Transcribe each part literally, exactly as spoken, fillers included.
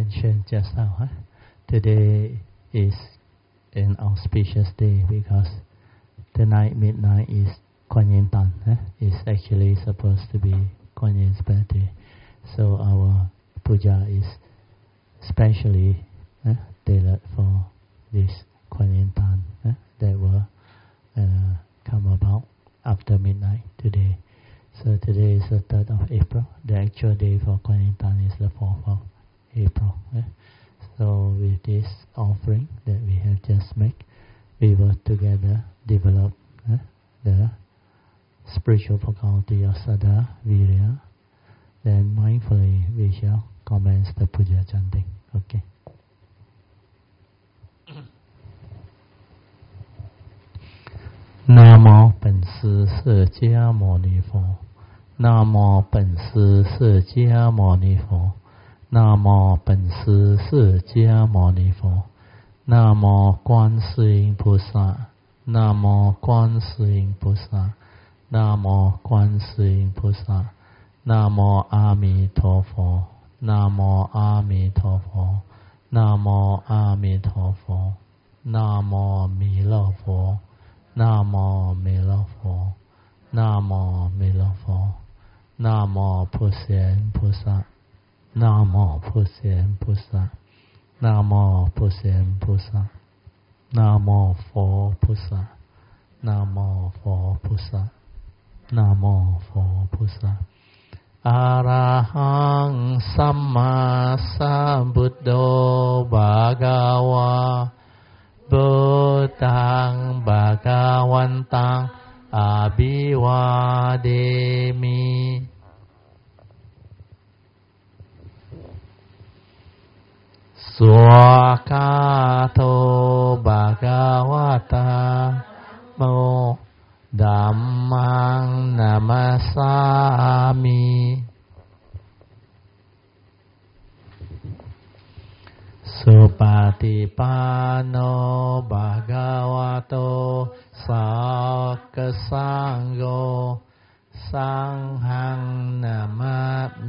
mentioned just now, huh? Today is an auspicious day because tonight midnight is Kuan Yin Tan. Huh? It's actually supposed to be Kuan Yin's birthday, so our puja is specially huh, tailored for this Kuan Yin Tan huh, that will uh, come about after midnight today. So today is the third of April. The actual day for Kuan Yin Tan is the fourth of April. Huh? So with this offering that we have just made, we will together develop huh, the spiritual faculty of Saddha, Virya. Then mindfully we shall commence the puja chanting. Okay. 南无本师释迦牟尼佛，南无本师释迦牟尼佛，南无本师释迦牟尼佛，南无观世音菩萨，南无观世音菩萨，南无观世音菩萨，南无阿弥陀佛，南无阿弥陀佛，南无阿弥陀佛，南无弥勒佛。南无弥勒佛，南无弥勒佛，南无普贤菩萨，南无普贤菩萨，南无普贤菩萨，南无佛菩萨，南无佛菩萨，南无佛菩萨。อะระหังสัมมาสัมพุทโธภะคะวะพุทธังภะคะวันตังอะภิวาเทมิสวากขาโตภะคะวะตะโมธัมมังนะมัสสามิสุปฏิปันโนภะคะวะโตสาวกสังโฆสังฆังนะมามิ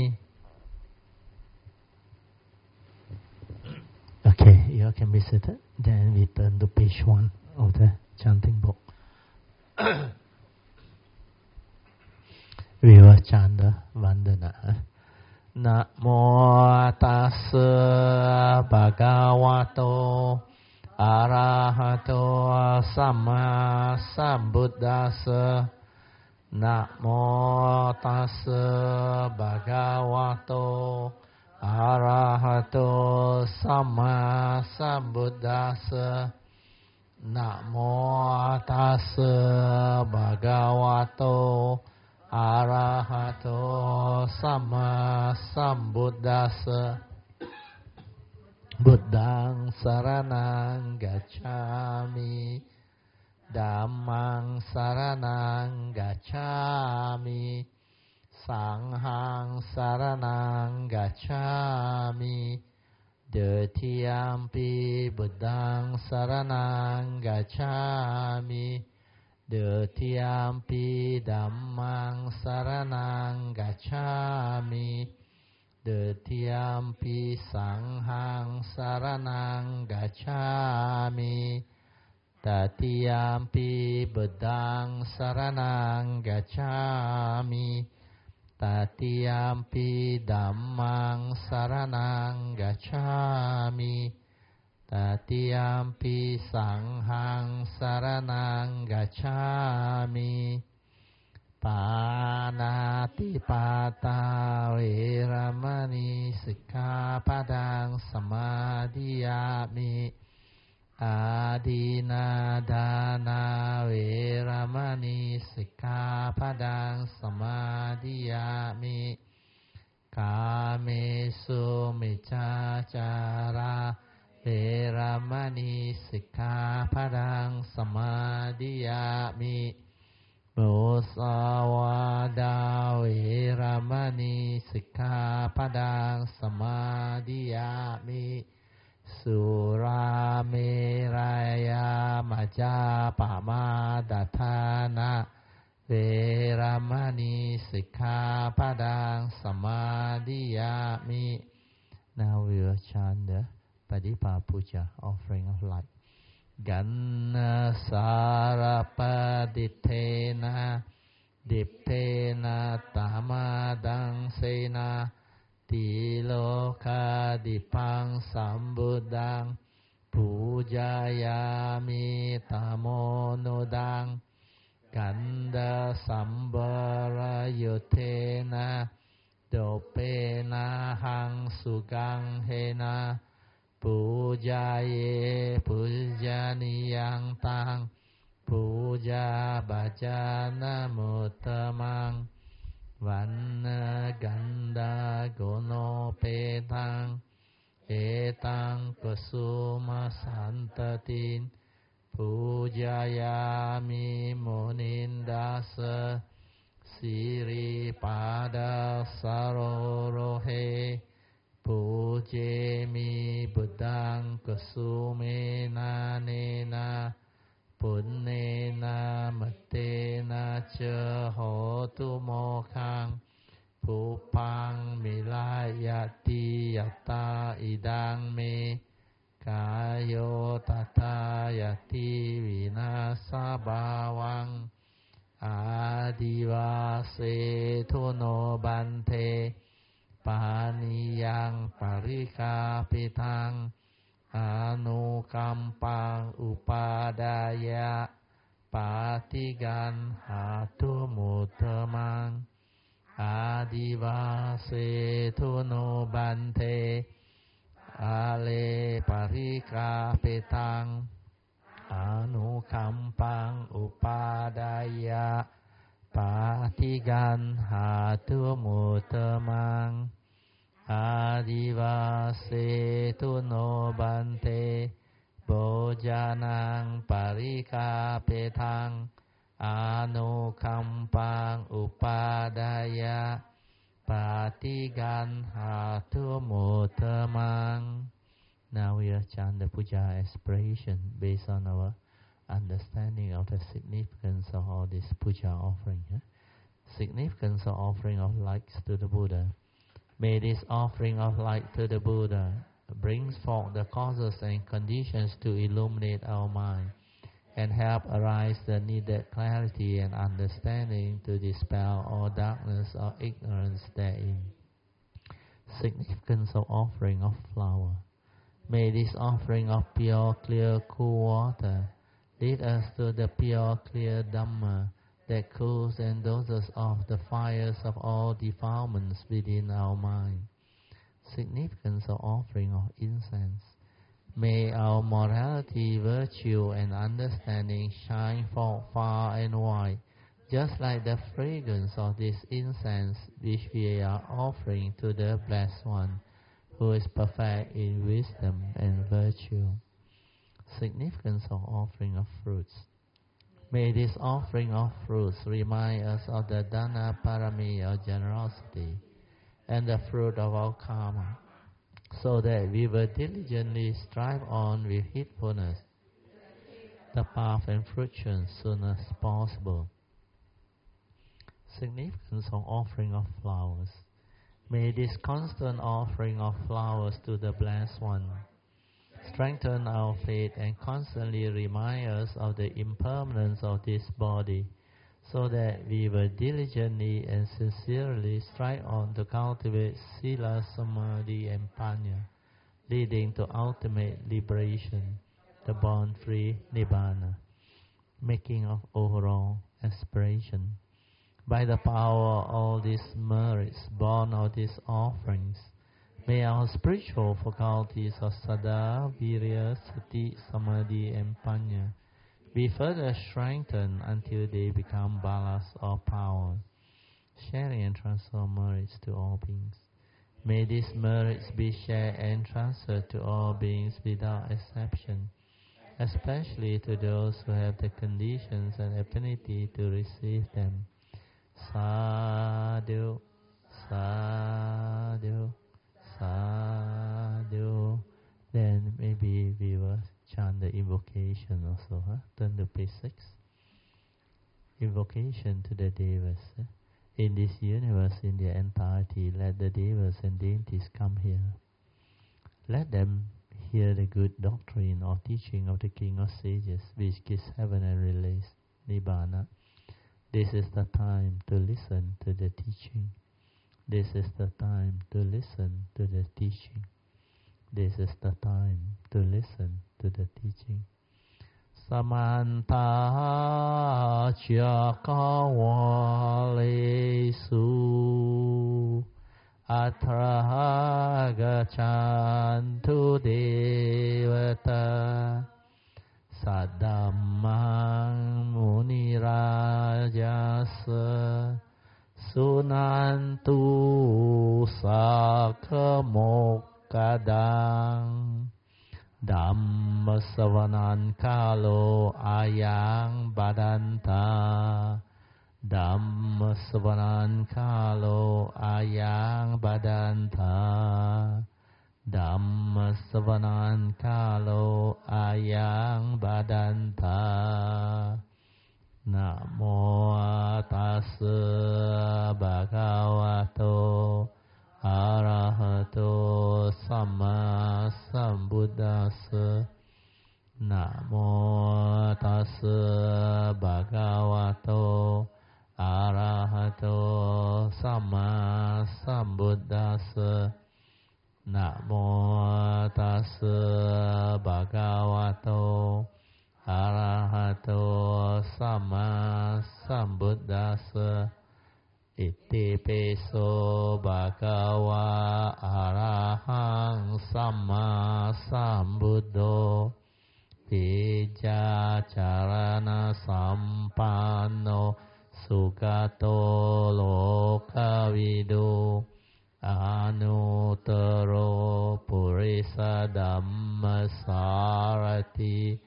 Okay, you all can be seated. Then we turn to page one of the chanting book. We will chant the Vandana. นะโมตัสสะภะคะวะโตอะระหะโตสัมมาสัมพุทธัสสะนะโมตัสสะภะคะวะโตอะระหะโตสัมมาสัมพุทธัสสะนะโมตัสสะภะคะวะโตอะระหะโตสัมมาสัมพุทธัสสะบุตตังสรณังกัจฉามิธัมมังสรณังกัจฉามิสังฆังสรณังกัจฉามิเดทิยัมปิบุตตังสรณังกัจฉามิเดทิยัมปิธัมมังสรณังกัจฉามิเดทิยัมปิสังฆังสรณังกัจฉามิตติยัมปิบุตตังสรณังกัจฉามิตติยัมปิธัมมังสรณังกัจฉามิตติยัมปิสังฆังสรณังกัจฉามิปานาติปาตาเวรมณีสิกขาปะทังสมาธิยามิอาทินาทานาเวรมณีสิกขาปะทังสมาธิยามิกาเมสุมิจฉาจาราเวรมณีสิกขาปะทังสมาธิยามิมุสาวาทาเวรมณีสิกขาปะทังสมาธิยามิสุราเมรยามัจจาปมาดัฏฐานะเวรมณีสิกขาปะทังสมาธิยามิ Now we will chant the Padipa Puja, offering of light. Ganna Sarapaditena Diptena Tamadang Sena Tiloka Dipang Sambudang Pujayami Tamonodang Ganda Sambara Yutena Dopena Hang Sugang Hena Pujaye Pujaniyang Tang Puja Bhajana Muttamang Vanna Ganda Gono Petang Etang Kusuma Santatin Pujayami Munindasa Siri Pada Sarorohe Pujemi Buddhang Kusumena Nena Punnena Matena Cha Hotu Mokhang Pupang Milayati Yata Idang Me Kayo Tata Yati Vinasa Bhavang Adivase Tuno Bante Paniyang Parikapitang Anukampang Upadaya Patigan Hatu Muttamang Adivase Tuno Bante Ale Parikapitang Anukampang Upadaya Patigan Hatu Muttamang Adivase Tuno Bante Bojanang Parikapetang Anukampang Upadaya Patigan Hatu Muttamang. Now we are chant the puja aspiration based on our understanding of the significance of all this puja offering. Eh? Significance of offering of lights to the Buddha. May this offering of light to the Buddha brings forth the causes and conditions to illuminate our mind and help arise the needed clarity and understanding to dispel all darkness or ignorance therein. Significance of offering of flower. May this offering of pure, clear, cool water lead us to the pure, clear Dhamma that cools and doses off the fires of all defilements within our mind. Significance of offering of incense. May our morality, virtue, and understanding shine forth far and wide, just like the fragrance of this incense which we are offering to the Blessed One, who is perfect in wisdom and virtue. Significance of offering of fruits. May this offering of fruits remind us of the Dana Parami of generosity and the fruit of our karma, so that we will diligently strive on with heedfulness the path and fruition soon as possible. Significance of offering of flowers. May this constant offering of flowers to the Blessed One strengthen our faith and constantly remind us of the impermanence of this body, so that we will diligently and sincerely strive on to cultivate Sila, Samadhi, and Panya, leading to ultimate liberation, the born-free Nibbana, making of overall aspiration. By the power of all these merits born of these offerings, may our spiritual faculties of Sada, Virya, Sati, Samadhi, and Panya be further strengthened until they become balas or power, sharing and transfer merits to all beings. May these merits be shared and transferred to all beings without exception, especially to those who have the conditions and affinity to receive them. Sadhu, sadhu, sadhu. Then maybe we will chant the invocation also. Huh? Turn to page six. Invocation to the Devas. Huh? In this universe, in their entirety, let the Devas and deities come here. let them hear the good doctrine or teaching of the King of Sages, which gives heaven and release, Nibbana. This is the time to listen to the teaching. This is the time to listen to the teaching. This is the time to listen to the teaching. Samanta Chakawalesu Atra Gachantu Devata Sadammang Munirajasa Sunantu Sakhamokadang Dhammasavanan Kalo Ayang Badanta Dhammasavanan Kalo Ayang Badanta Dhammasavanan Kalo Ayang Badanta Namo Tassa Bhagavato Arahato Sama Sambuddhassa Namo Tassa Bhagavato Arahato Sama Sambuddhassa Namo Tassa Bhagavato Arahato Sama Sambuddhassa Iti peso bhagava arahang sama sambuddho Tija charana sampanno sugato lokavidu Anutaro purisa dhamma sarati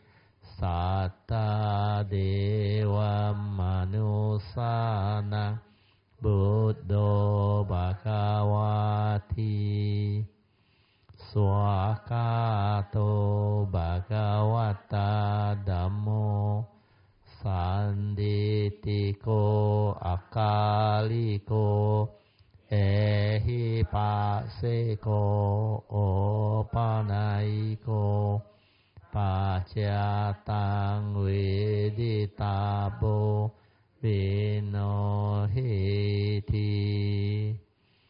Satta deva manusana Buddho Bhagavati Swakato Bhagavata Dhammo Sanditiko Akaliko Ehipaseko Opanaiko Pacatang Veditabo Vino hiti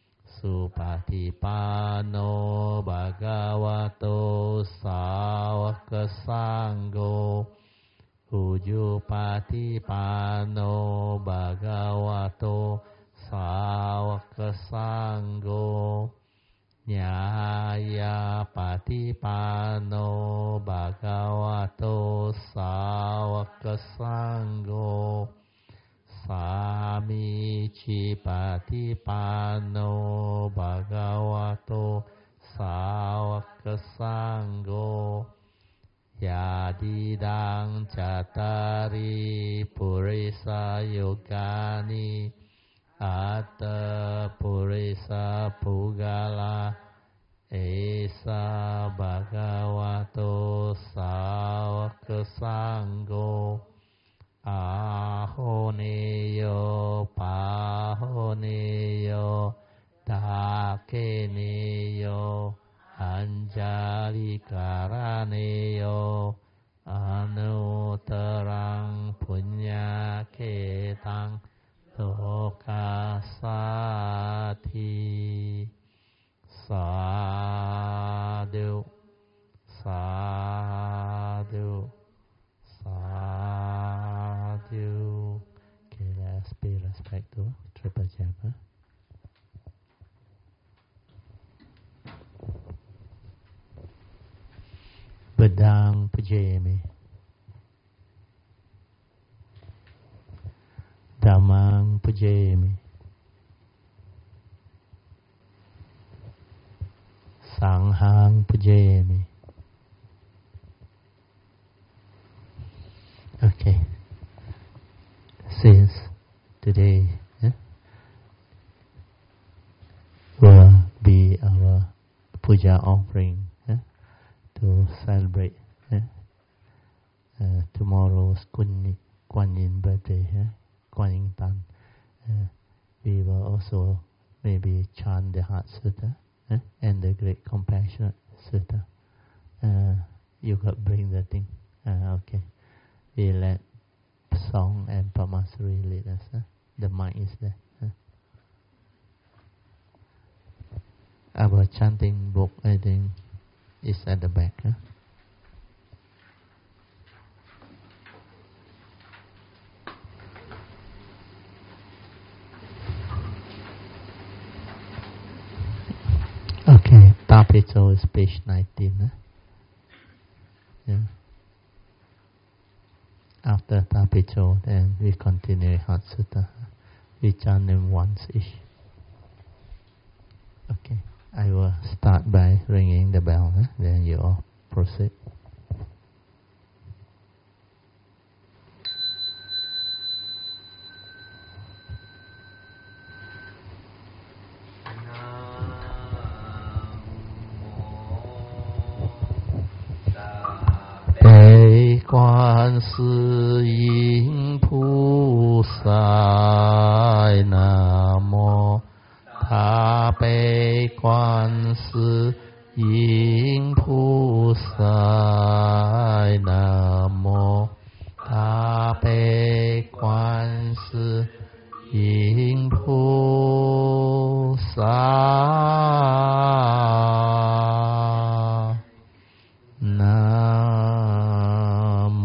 Supatipano Bhagavato Sāvaka Sangho Ujupatipano Bhagavato Sāvaka Sangho Nyaya Patipano Bhagavato Sāvaka Sangho Samici Patipano Bhagavato Sāvaka Sangho Yadidang Cattari Purisa Yogani Atta Purisa Pugala Esa Bhagavato Sāvaka Sangho Ahoneyo Pahoneyo Dakeneyo Anjali Karaneyo Anutarang Punya Ketang Lokasati Sadhu Sadhu Sadhu. Okay, let's pay respect to Triple Japa. Bedang Pujemi Dhammang Pujemi Sanghang Pujemi. Okay, since today eh, will be our puja offering eh, to celebrate eh, uh, tomorrow's Kun Kuan Yin birthday, eh, Kuan Yin Tan. Uh, we will also maybe chant the Heart Sutta eh, and the Great Compassionate Sutta. Uh, you could bring the thing. Uh, okay. We let Song and Pamasuri lead us. Huh? The mic is there. Huh? Our chanting book, I think, is at the back. Huh? Okay, Tapecho is page nineteen. Huh? Yeah. After Tapecho, then we continue Heart Sutta. We chant them once each. Okay, I will start by ringing the bell. Huh? Then you all proceed. Bệ Quan Sư Yên Phu Sai Nam Mô. Tha Bệ Quan Sư Yên Phu Sai Nam Mô. Tha Bệ Quan Sư Yên Phu Sai Nam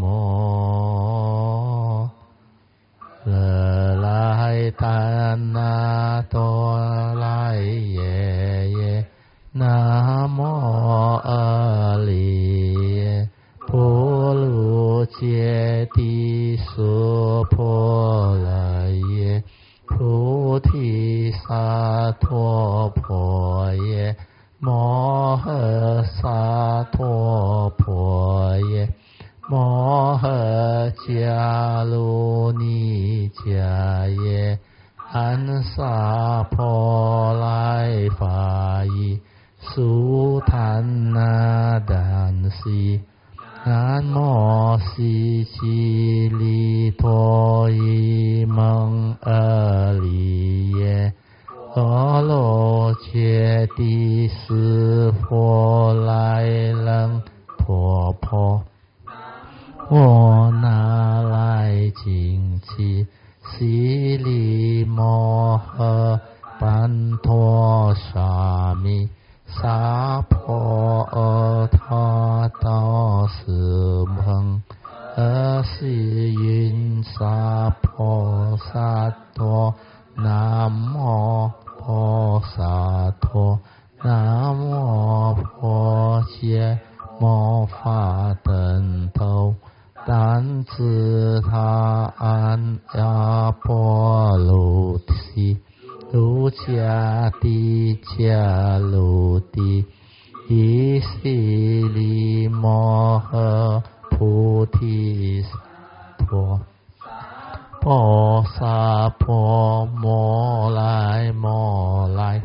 Mô. Lờ lai tan na to lai ye ye. Nam Mô A Li Phổ Lu Chia Ti Su Phổ Lai ye. Phú Thi Sa Thô Phổ ye. Mô Hơ Sa Thô Phổ ye. Mô Hơ Chia Lu Ni Chia ye. An Sa Phổ Lai Phà Yi. Su Than Na Đàn Si. Nam Mô Si Chi Li Thô Y Mong A Li Ye. Ô Lô Chia Ti Sư Phổ Lai Lăng Thô Phổ. Vô Na Lai Chính Chi. Xí Li Mô Hơ Ban Thô Sa Mi. Sa Phô Ơ Tha Tao Sư Mừng. Ơ Sư Yun Sa Phô Sa Thô. Nam Mô Phô Sa Thô. Nam Mô Phô Chia Mô Phạ Tần Thâu. Đàn Tư Tha An Ya Phô Lù Si. Lu Chia Ti Chia Lu Ti. Ý Si Li Mô Hơ Phú Thi Thô. Phô Sa Phô Mô Lai Mô Lai.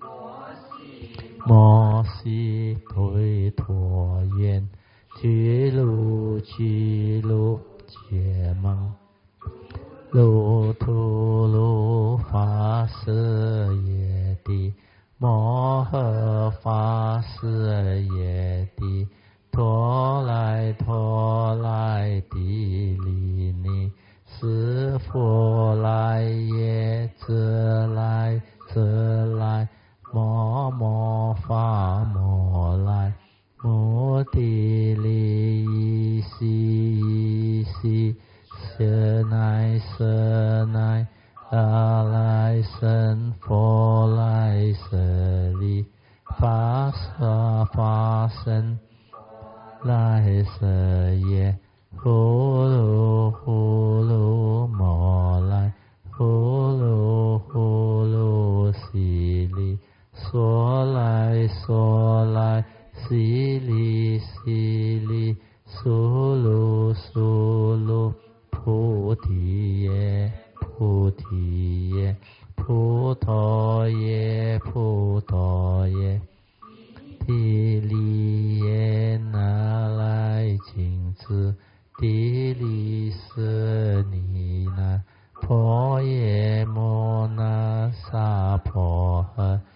Mô Si Thôi Thô Yên. Chi Lu Chi Lu Chia Măng. Lu thu lu phá sư ye ti. Mô hơ phá sư ye ti. Thô lai thô lai ti li ni. Sư phụ lai ye zơ lai zơ lai. Mô mô phá mô lai. Mô ti li yi si yi si. Sơ nai sơ nai. A lai sân phô lai sơ li. Phá sơ phá sân lai sơ ye. Hú lu hú lu mô lai. Hú lu hú lu xì li. Số lai số lai. Xì li xì li. Su lu su lu. Phú Thị ye. Phú Thị ye. Phú Thọ ye. Phú Thọ ye. Thi li ye na lai chính sư. Ti li sư ni na. Phổ ye mô na sa phổ hơ.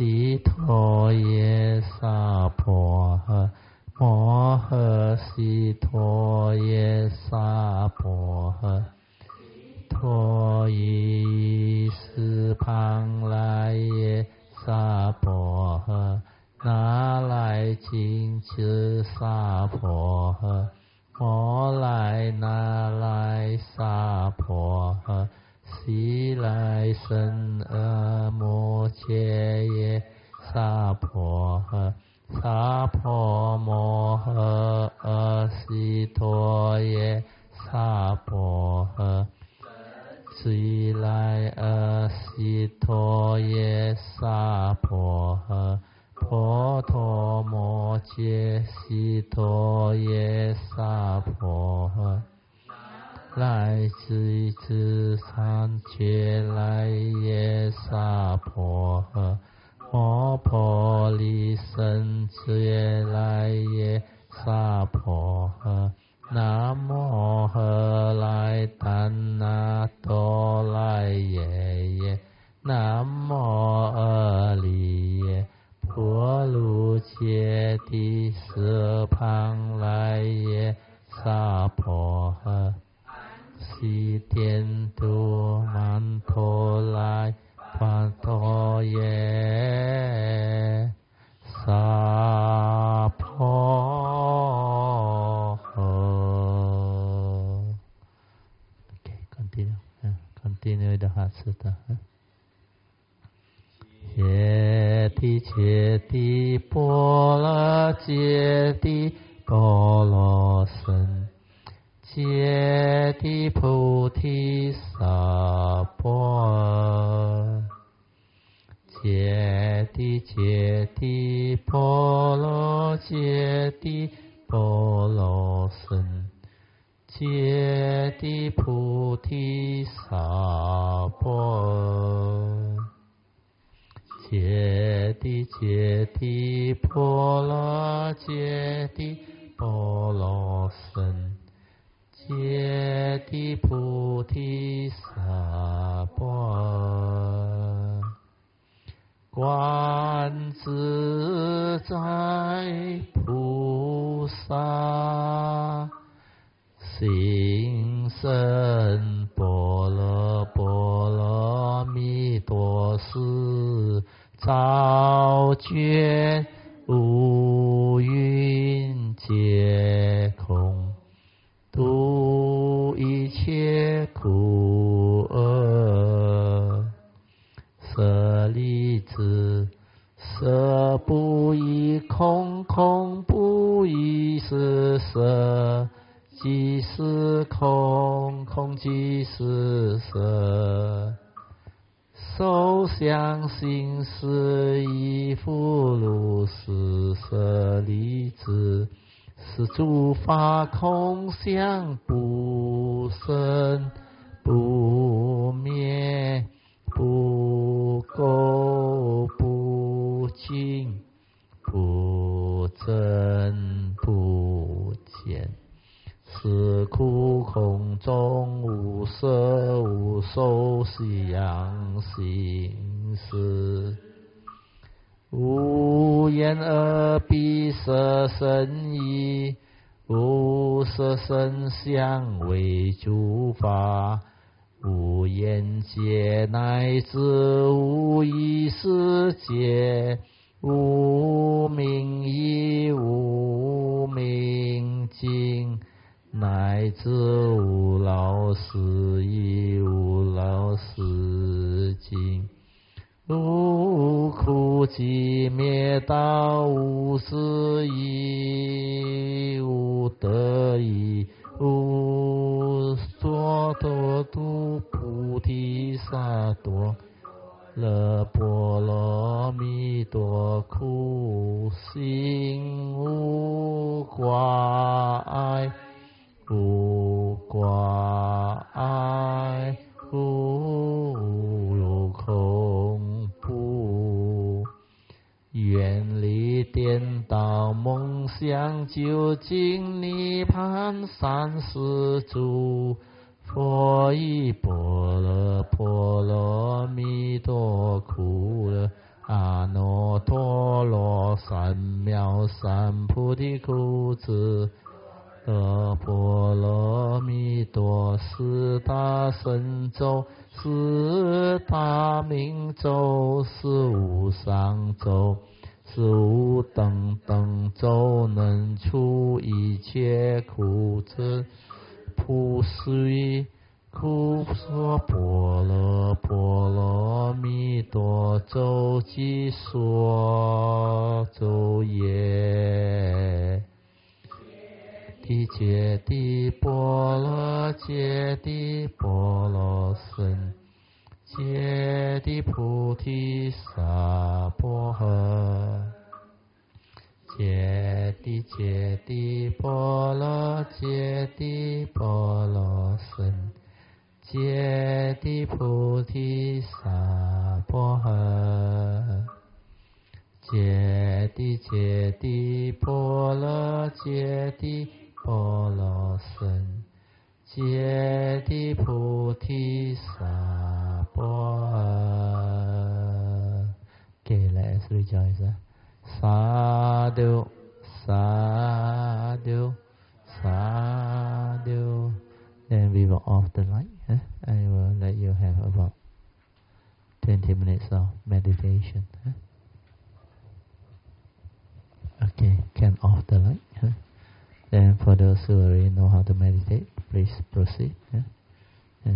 悉陀耶萨婆诃。摩诃悉陀耶萨婆诃。陀夷斯旁来耶萨婆诃。那来请此萨婆诃。摩来那来萨婆诃。悉来生阿摩切耶萨婆诃。萨婆摩诃阿悉陀耶萨婆诃。悉来阿悉陀耶萨婆诃。婆陀摩揭悉陀耶萨婆诃。来自自三觉来耶萨婆诃。摩婆利胜觉来耶萨婆诃。南无何来怛那多来耶耶。南无阿利耶。婆卢揭谛斯旁来耶萨婆诃。悉颠都曼陀来巴陀耶萨婆诃。Okay, continue. Continue the heart sutta. 揭谛揭谛波罗揭谛波罗僧。揭谛菩提萨婆诃。揭谛揭谛波罗揭谛波罗僧。揭谛菩提萨婆诃。揭谛揭谛波罗揭谛波罗僧。揭谛菩提萨婆诃。观自在菩萨行深般若波罗蜜多时，照见五蕴皆空，度一切苦厄。舍利子，色不异空，空不异是色，即是空，空即是色。受想行识亦复如是。舍利子，是诸法空相，不生不灭，不垢不净，不增不减。是故空中无色无受想行识，无眼耳鼻舌身意，无色声香味诸法，无眼界乃至无意识界，无明意无明尽，乃至无老死亦无老死尽，无苦集灭道无失意无得意，无所得度菩提萨埵勒波罗蜜多苦行，无挂碍无挂碍，无恐怖，远离颠倒梦想，究竟涅槃。三世诸佛以般若波罗蜜多苦乐阿耨多罗三藐三菩提苦子得波罗蜜多四大神咒、四大明咒、十无上咒、十无等等咒，能除一切苦子。普须苦说波罗波罗蜜多咒即说咒耶。地揭谛波罗揭谛波罗僧揭谛菩提萨婆诃。揭谛揭谛波罗揭谛波罗僧揭谛菩提萨婆诃。揭谛揭谛波罗揭谛波罗僧揭谛菩提萨婆诃。Okay, let's rejoice. Huh? Sadhu, sadhu, sadhu. Then we will off the light. Huh? I will let you have about twenty minutes of meditation. Huh? Okay, can off the light. Huh? Then for those who already know how to meditate, please proceed. Huh? Yeah.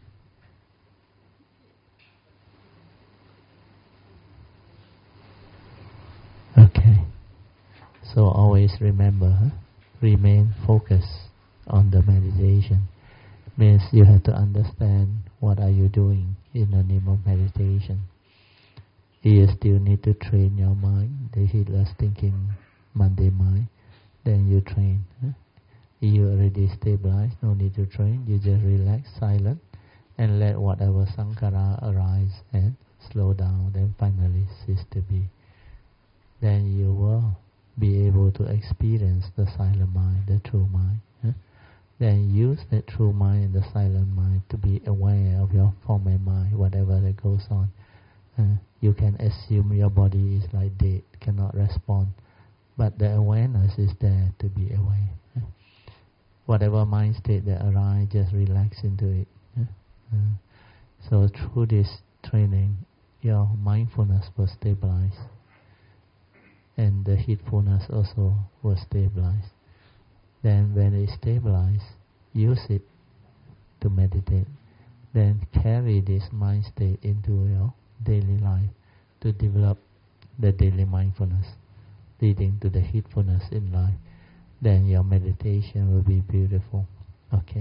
Okay. So always remember, huh? Remain focused on the meditation. Means you have to understand what are you doing in the name of meditation. You still need to train your mind, the heedless thinking Monday mind. Then you train. Huh? You already stabilized, no need to train. You just relax, silent, and let whatever sankhara arise and slow down. Then finally cease to be. Then you will be able to experience the silent mind, the true mind. Huh? Then use that true mind and the silent mind to be aware of your form and mind, whatever that goes on. Uh, you can assume your body is like dead, cannot respond, but the awareness is there to be aware. Uh, whatever mind state that arises, just relax into it. Uh, uh, so through this training, your mindfulness will stabilize, and the heedfulness also will stabilize. Then when it stabilizes, use it to meditate. Then carry this mind state into your daily life to develop the daily mindfulness, leading to the heedfulness in life. Then your meditation will be beautiful. Okay.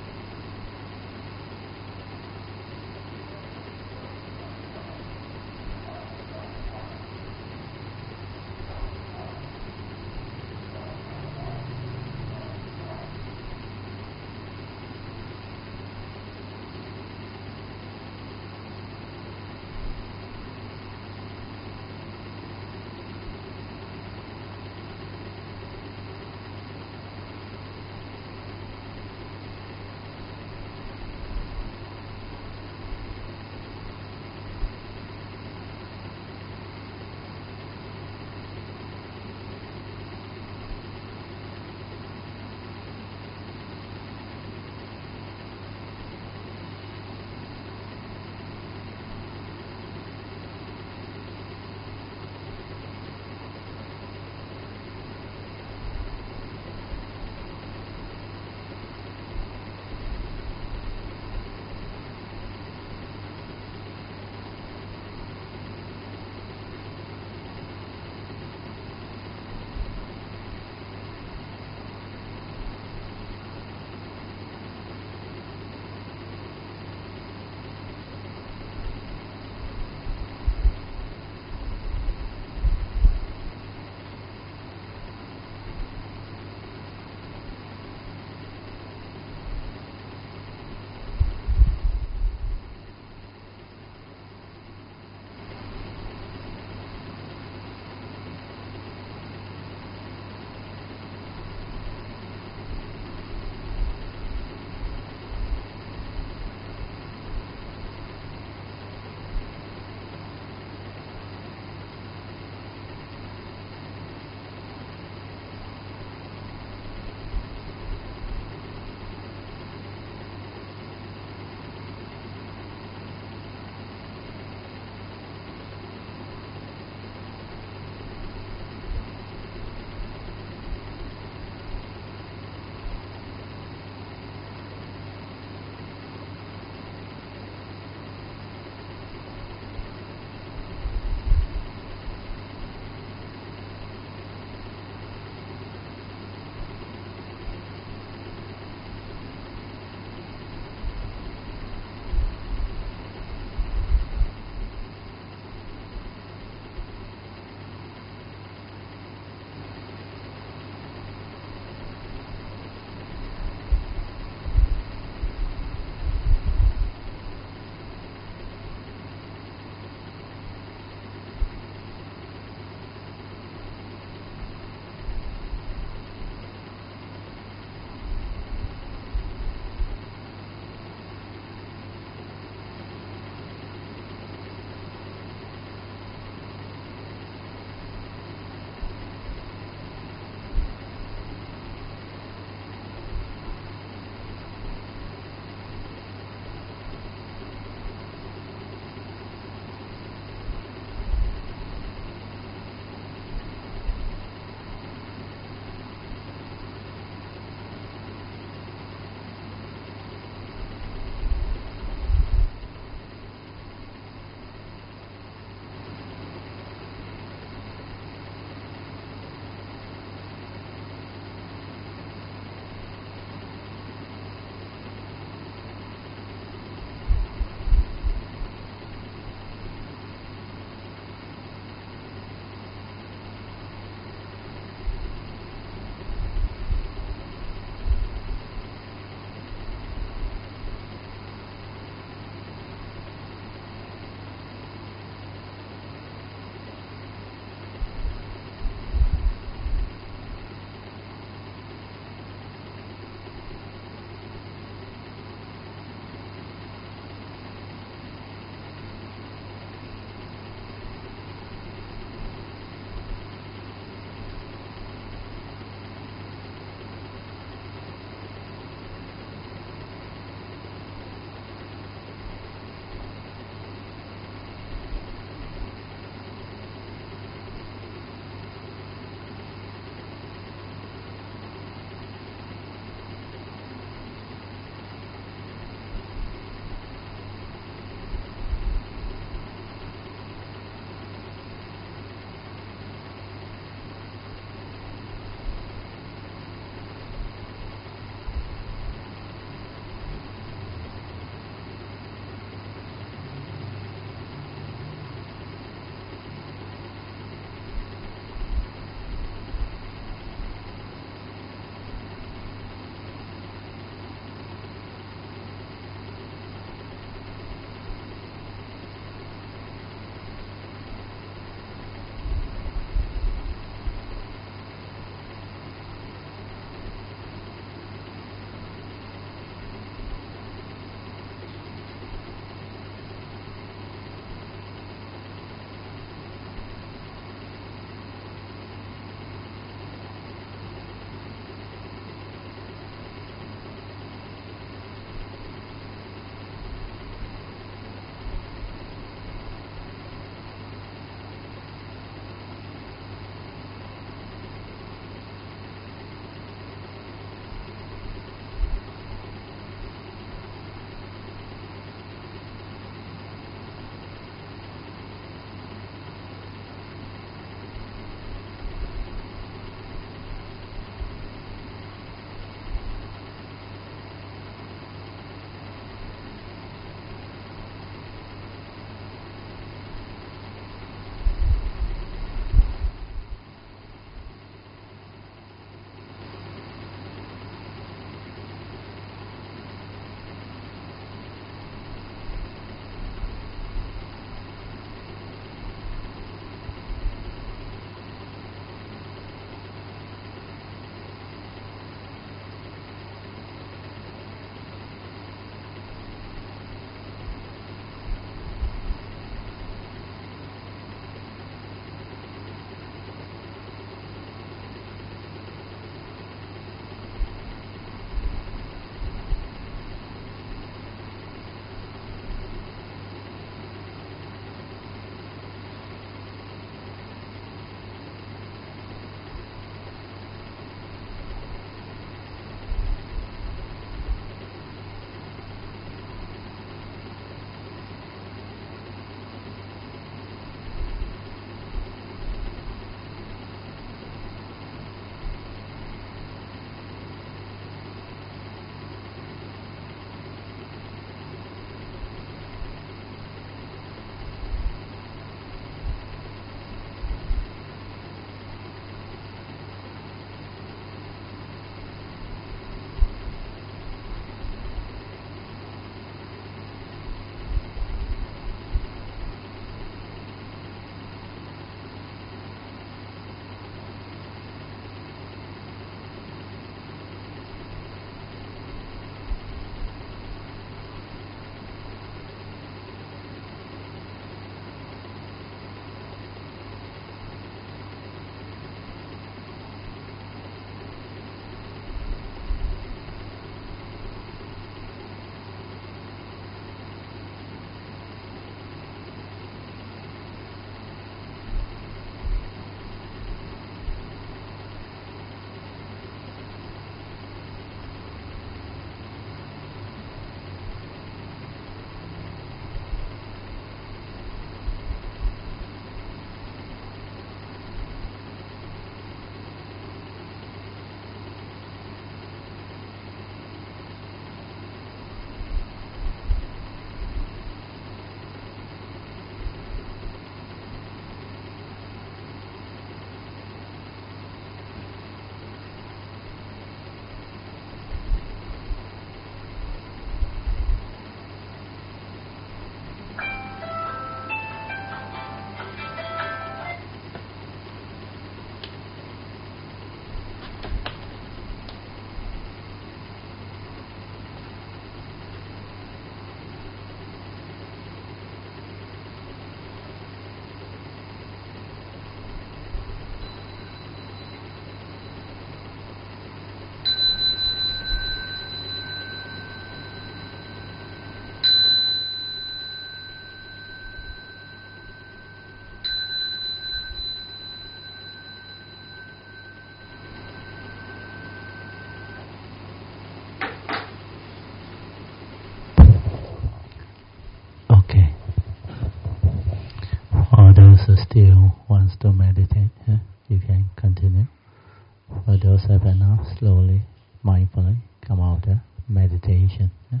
who still wants to meditate, yeah, you can continue. For those who have enough, slowly, mindfully come out of meditation. Yeah.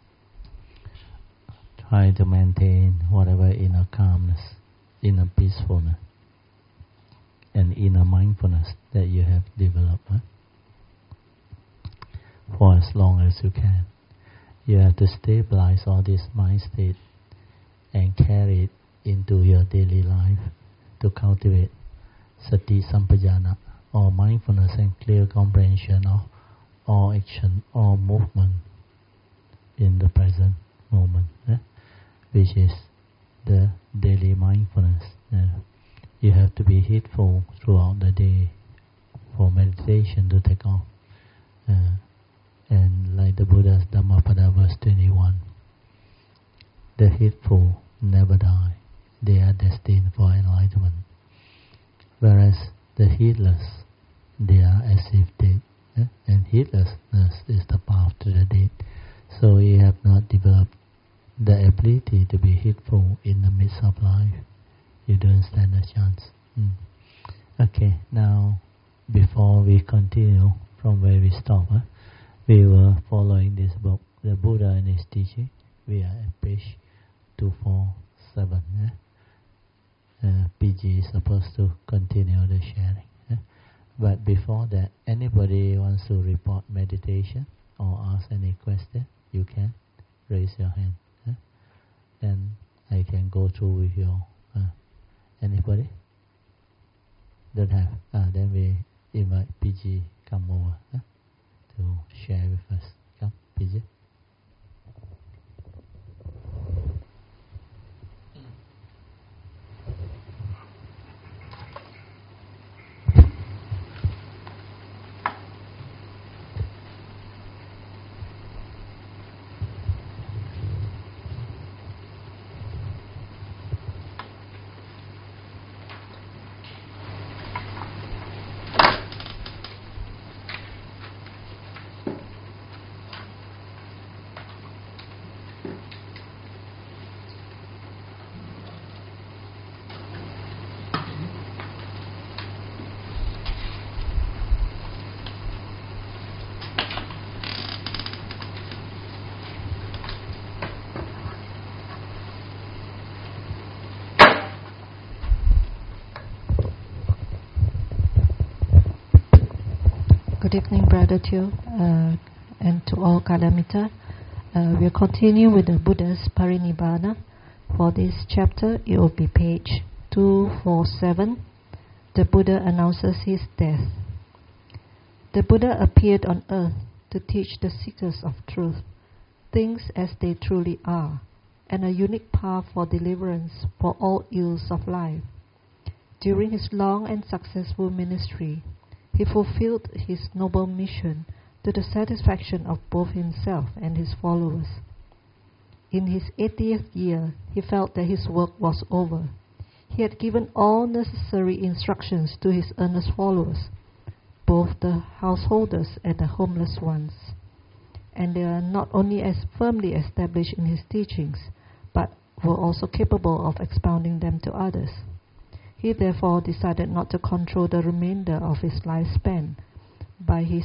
Try to maintain whatever inner calmness, inner peacefulness, and inner mindfulness that you have developed. Huh? For as long as you can. You have to stabilize all this mind state and carry it into your daily life to cultivate sati sampajana, or mindfulness and clear comprehension of all action, all movement in the present moment, eh? which is the daily mindfulness. Eh? You have to be heedful throughout the day for meditation to take off. Uh, and like the Buddha's Dhammapada verse twenty-one, the heedful never die. They are destined for enlightenment. Whereas the heedless, they are as if dead. Eh? And heedlessness is the path to the dead. So you have not developed the ability to be heedful in the midst of life. You don't stand a chance. Mm. Okay, now before we continue from where we stop, eh? we were following this book, The Buddha and His Teaching. We are at page two forty-seven. Eh? Uh, P G is supposed to continue the sharing. Eh? But before that, anybody wants to report meditation or ask any question, you can raise your hand. Eh? Then I can go through with you. Uh, anybody? Don't have. Ah, then we invite P G come over eh? to share with us. Come, P G. Good evening, Brother Teo, uh, and to all Kalamita. Uh, we'll continue with the Buddha's Parinibbana. For this chapter, it will be page two forty-seven. The Buddha announces his death. The Buddha appeared on earth to teach the seekers of truth, things as they truly are, and a unique path for deliverance for all ills of life. During his long and successful ministry, he fulfilled his noble mission to the satisfaction of both himself and his followers. In his eightieth year, he felt that his work was over. He had given all necessary instructions to his earnest followers, both the householders and the homeless ones, and they are not only as firmly established in his teachings, but were also capable of expounding them to others. He therefore decided not to control the remainder of his lifespan by his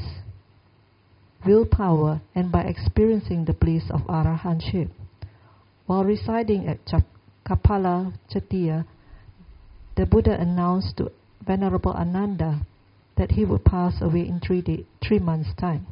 willpower and by experiencing the bliss of arahantship. While residing at Kapala Chatiya, the Buddha announced to Venerable Ananda that he would pass away in three, day, three months' time.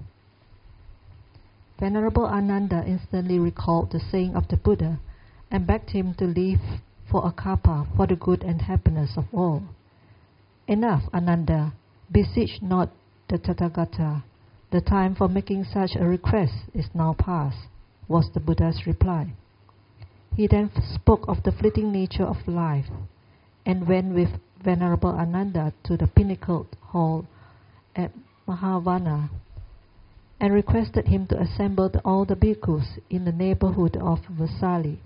Venerable Ananda instantly recalled the saying of the Buddha and begged him to leave for a kappa for the good and happiness of all. Enough, Ananda, beseech not the Tathagata. The time for making such a request is now past, was the Buddha's reply. He then spoke of the fleeting nature of life, and went with Venerable Ananda to the pinnacled hall at Mahavana, and requested him to assemble the, all the bhikkhus in the neighborhood of Vesali.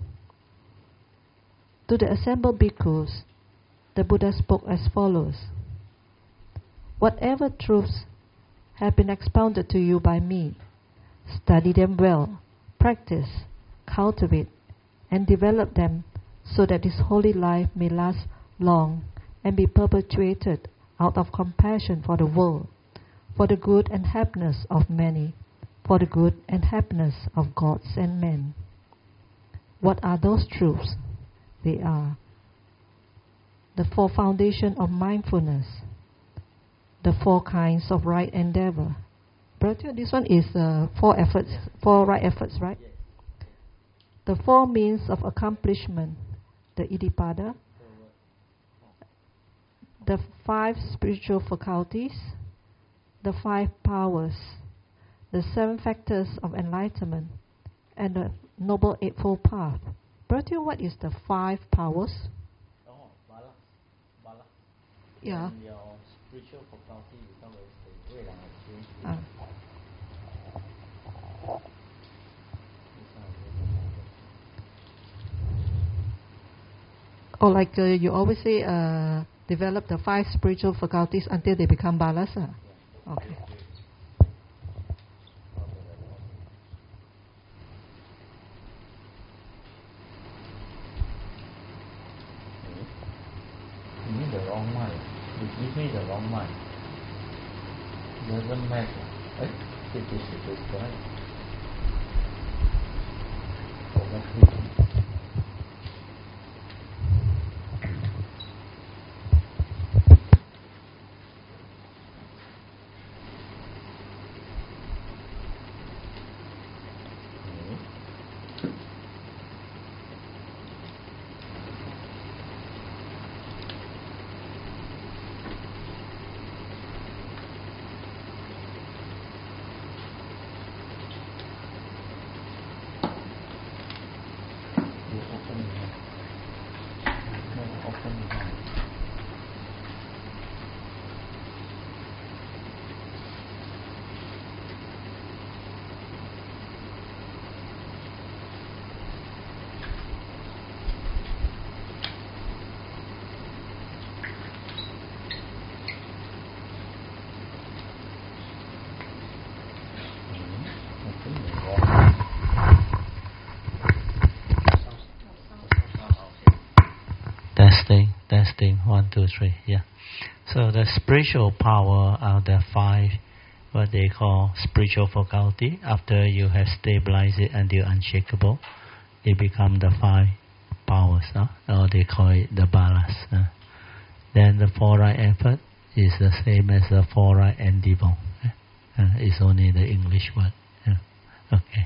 To the assembled bhikkhus, the Buddha spoke as follows: whatever truths have been expounded to you by me, study them well, practice, cultivate, and develop them so that this holy life may last long, and be perpetuated out of compassion for the world, for the good and happiness of many, for the good and happiness of gods and men. What are those truths? They are the four foundations of mindfulness, the four kinds of right endeavor. Brother, this one is uh, four efforts, four right efforts, right? The four means of accomplishment, the Iddhipada, the five spiritual faculties, the five powers, the seven factors of enlightenment, and the Noble Eightfold Path. Brother, what is the five powers? Oh, balance, balance. Yeah. And your spiritual faculty become very stable. Ah. Or like uh, you always say, uh, develop the five spiritual faculties until they become balasa. Okay. You need the wrong mind. You give me the wrong mind. Doesn't matter. Eh? It is it is right. Testing, testing, one, two, three, yeah. So the spiritual power are the five, what they call spiritual faculty. After you have stabilized it until unshakable, it become the five powers, huh? Or they call it the balas. Huh? Then the four right effort is the same as the four right endeavor. Uh, it's only the English word. Yeah. Okay.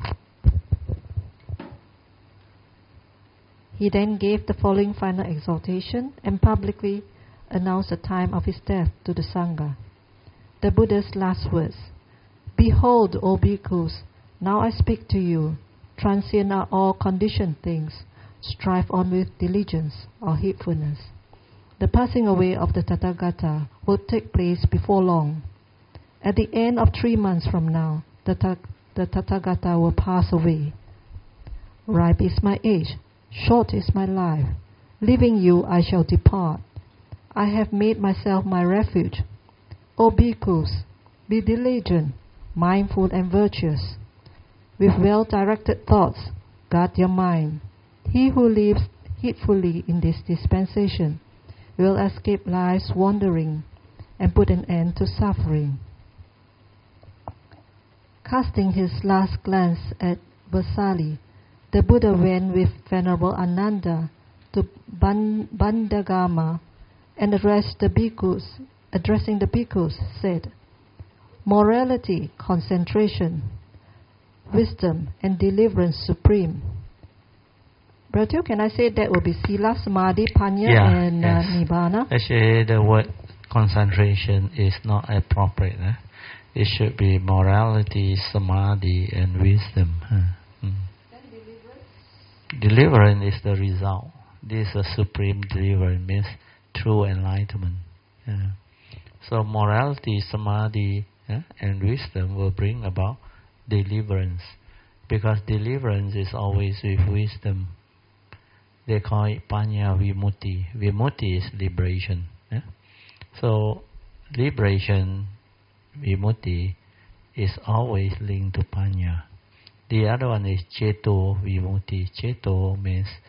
He then gave the following final exhortation and publicly announced the time of his death to the Sangha. The Buddha's last words: Behold, O bhikkhus, now I speak to you. Transient are all conditioned things. Strive on with diligence or heedfulness. The passing away of the Tathagata will take place before long. At the end of three months from now, the, ta- the Tathagata will pass away. Ripe is my age. Short is my life. Leaving you, I shall depart. I have made myself my refuge. O bhikkhus, be diligent, mindful and virtuous. With well-directed thoughts, guard your mind. He who lives heedfully in this dispensation will escape life's wandering and put an end to suffering. Casting his last glance at Vesali, the Buddha went with Venerable Ananda to Bandagama and addressed the bhikkhus, addressing the bhikkhus, said, Morality, concentration, wisdom, and deliverance supreme. Brother, can I say that will be Sila, Samadhi, Panya, yeah, and yes. uh, Nibbana? Actually, the word concentration is not appropriate. Eh? It should be morality, samadhi, and wisdom. Huh? Mm. Deliverance is the result. This is a supreme deliverance, means true enlightenment. Yeah. So morality, samadhi, yeah, and wisdom will bring about deliverance. Because deliverance is always with wisdom. They call it panya vimutti. Vimutti is liberation. Yeah? So liberation, vimutti, is always linked to panya. The other one is ceto vimutti. Ceto means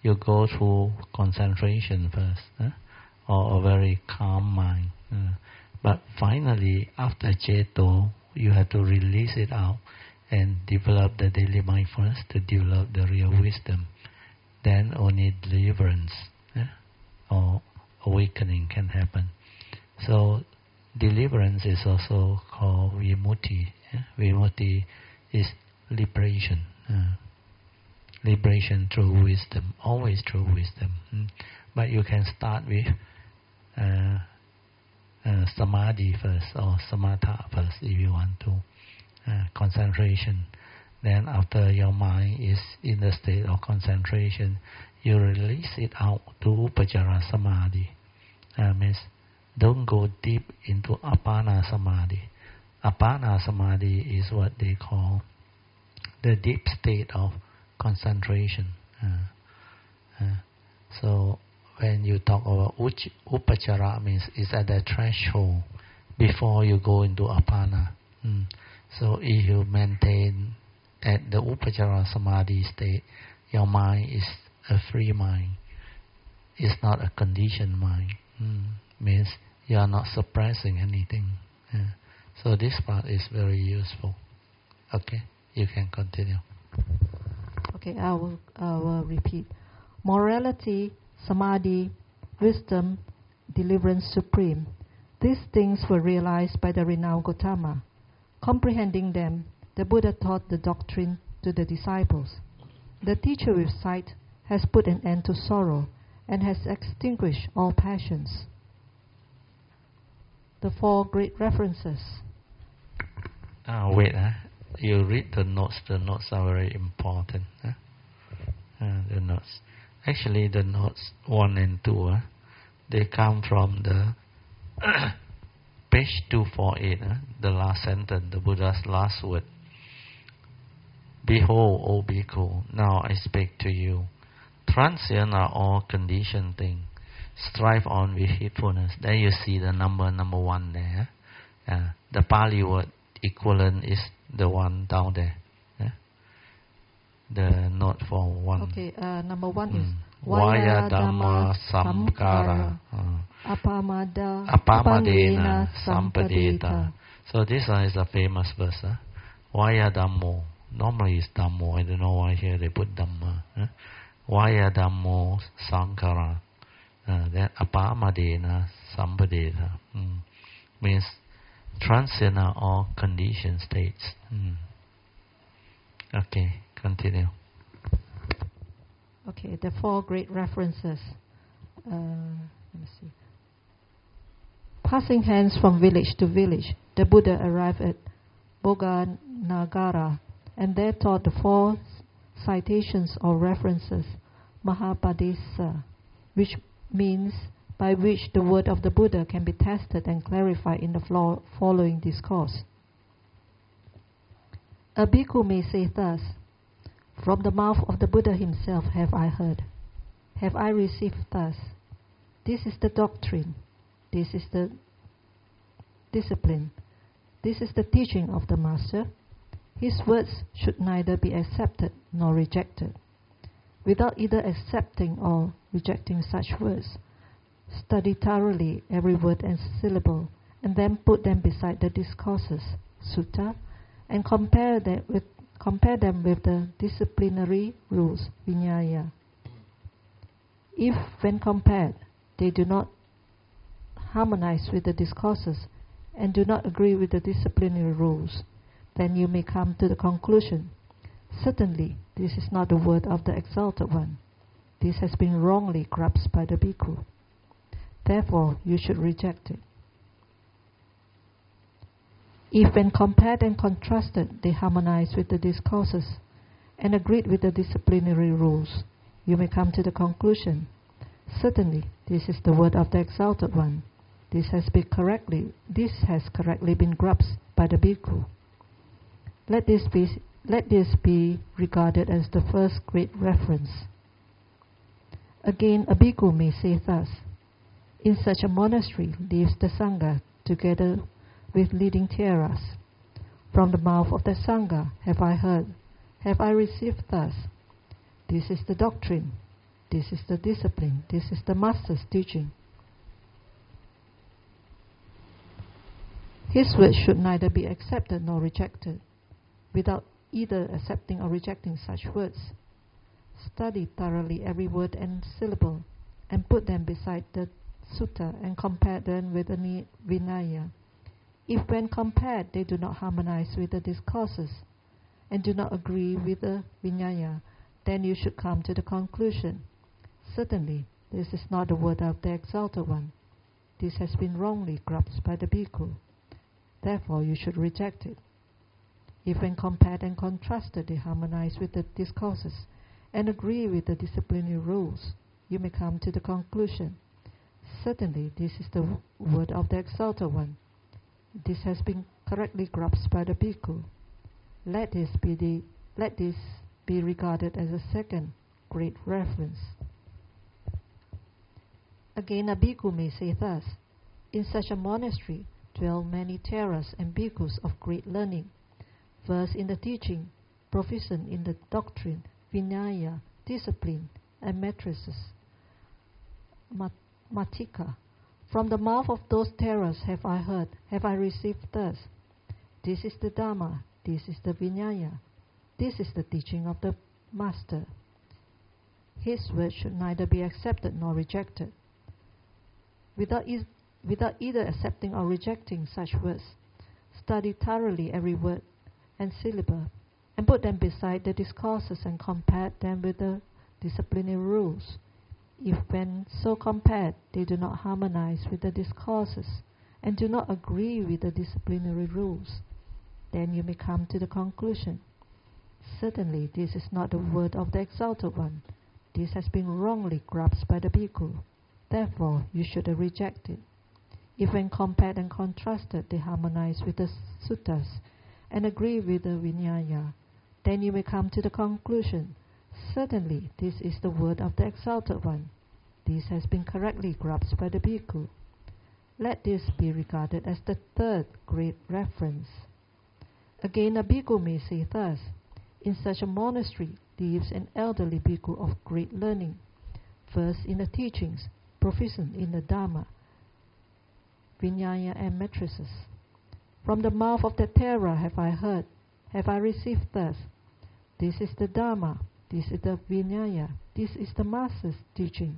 you go through concentration first, uh, or a very calm mind. Uh, but finally, after Ceto, you have to release it out and develop the daily mindfulness to develop the real wisdom. Then only deliverance uh, or awakening can happen. So deliverance is also called vimutti. Uh, vimutti is liberation. Uh, liberation through wisdom, always through wisdom. Mm. But you can start with uh, uh, samadhi first, or samatha first if you want to. Uh, concentration. Then after your mind is in the state of concentration, you release it out to upajjhara samadhi. Uh, means don't go deep into apana samadhi. Apana samadhi is what they call the deep state of concentration. Uh, uh, so when you talk about uch, upajjhara, means it's at the threshold before you go into apana. Mm. So if you maintain at the upajjhara samadhi state, your mind is a free mind. It's not a conditioned mind. Mm. Means you are not suppressing anything. Yeah. So this part is very useful. Okay, you can continue. Okay, I will, I will repeat. Morality, samadhi, wisdom, deliverance supreme. These things were realized by the renowned Gautama. Comprehending them, the Buddha taught the doctrine to the disciples. The teacher with sight has put an end to sorrow and has extinguished all passions. The four great references. Ah, wait, huh? You read the notes. The notes are very important. Huh? Uh, the notes. Actually, the notes one and two, huh? They come from the page two forty-eight, huh? The last sentence, the Buddha's last word. Behold, O Bhikkhu, now I speak to you. Transient are all conditioned things. Strive on with heedfulness. There you see the number number one there. Uh, the Pali word equivalent is the one down there. Uh, the note for one. Okay, uh, number one mm. is Vaya Dhamma Samkara. Uh, apamada, Apamadena Sampadeta. So this one is a famous verse. Huh? Vaya Dhammo. Normally it's Dhammo. I don't know why here they put Dhamma. Huh? Vaya Dhammo Sankara. Uh, then Apamadena Sampadeta. Mm. Means transient are all conditioned states. Mm. Okay, continue. Okay, the four great references. Uh, let me see. Passing hands from village to village, the Buddha arrived at Bhoganagara and there taught the four citations or references, Mahapadesa, which means by which the word of the Buddha can be tested and clarified in the following discourse. A bhikkhu may say thus, from the mouth of the Buddha himself have I heard, have I received thus. This is the doctrine, this is the discipline, this is the teaching of the Master. His words should neither be accepted nor rejected. Without either accepting or rejecting such words, study thoroughly every word and syllable, and then put them beside the discourses, sutta, and compare them with compare them with the disciplinary rules, vinaya. If, when compared, they do not harmonize with the discourses and do not agree with the disciplinary rules, then you may come to the conclusion, certainly this is not the word of the Exalted One. This has been wrongly grasped by the bhikkhu. Therefore, you should reject it. If when compared and contrasted they harmonize with the discourses and agreed with the disciplinary rules, you may come to the conclusion, certainly this is the word of the Exalted One. This has been correctly this has correctly been grasped by the bhikkhu. Let this be let this be regarded as the first great reference. Again, a bhikkhu may say thus, in such a monastery lives the Sangha together with leading theras. From the mouth of the Sangha have I heard, have I received thus. This is the doctrine, this is the discipline, this is the master's teaching. His words should neither be accepted nor rejected. Without either accepting or rejecting such words, study thoroughly every word and syllable, and put them beside the sutta and compare them with the Vinaya. If when compared they do not harmonize with the discourses and do not agree with the Vinaya, then you should come to the conclusion, certainly this is not the word of the Exalted One. This has been wrongly grasped by the bhikkhu. Therefore you should reject it. If when compared and contrasted they harmonize with the discourses and agree with the disciplinary rules, you may come to the conclusion, certainly this is the word of the Exalted One. This has been correctly grasped by the bhikkhu. Let this be the, let this be regarded as a second great reference. Again, a bhikkhu may say thus, in such a monastery dwell many theras and bhikkhus of great learning, versed in the teaching, proficient in the doctrine, Vinaya, discipline, and matrices, Matika. From the mouth of those theras have I heard, have I received thus. This is the Dhamma, this is the Vinaya, this is the teaching of the Master. His word should neither be accepted nor rejected. Without, e- without either accepting or rejecting such words, study thoroughly every word and syllable, and put them beside the discourses and compare them with the disciplinary rules. If when so compared they do not harmonize with the discourses and do not agree with the disciplinary rules, then you may come to the conclusion, certainly this is not the word of the Exalted One. This has been wrongly grasped by the bhikkhu. Therefore you should reject it. If when compared and contrasted they harmonize with the suttas and agree with the Vinaya, then you may come to the conclusion, certainly this is the word of the Exalted One. This has been correctly grasped by the bhikkhu. Let this be regarded as the third great reference. Again, a bhikkhu may say thus, in such a monastery lives an elderly bhikkhu of great learning, versed in the teachings, proficient in the Dhamma, Vinaya and matrices. From the mouth of the Thera have I heard, have I received thus. This is the Dhamma, this is the Vinaya, this is the Master's teaching.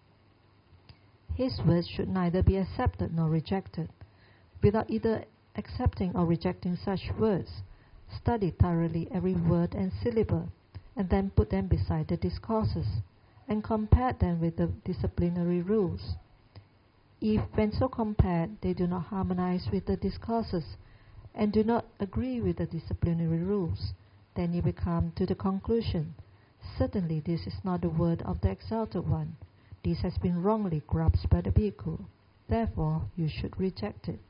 His words should neither be accepted nor rejected. Without either accepting or rejecting such words, study thoroughly every word and syllable, and then put them beside the discourses, and compare them with the disciplinary rules. If, when so compared, they do not harmonize with the discourses, and do not agree with the disciplinary rules, then you will come to the conclusion, certainly this is not the word of the Exalted One. This has been wrongly grasped by the bhikkhu. Therefore, you should reject it.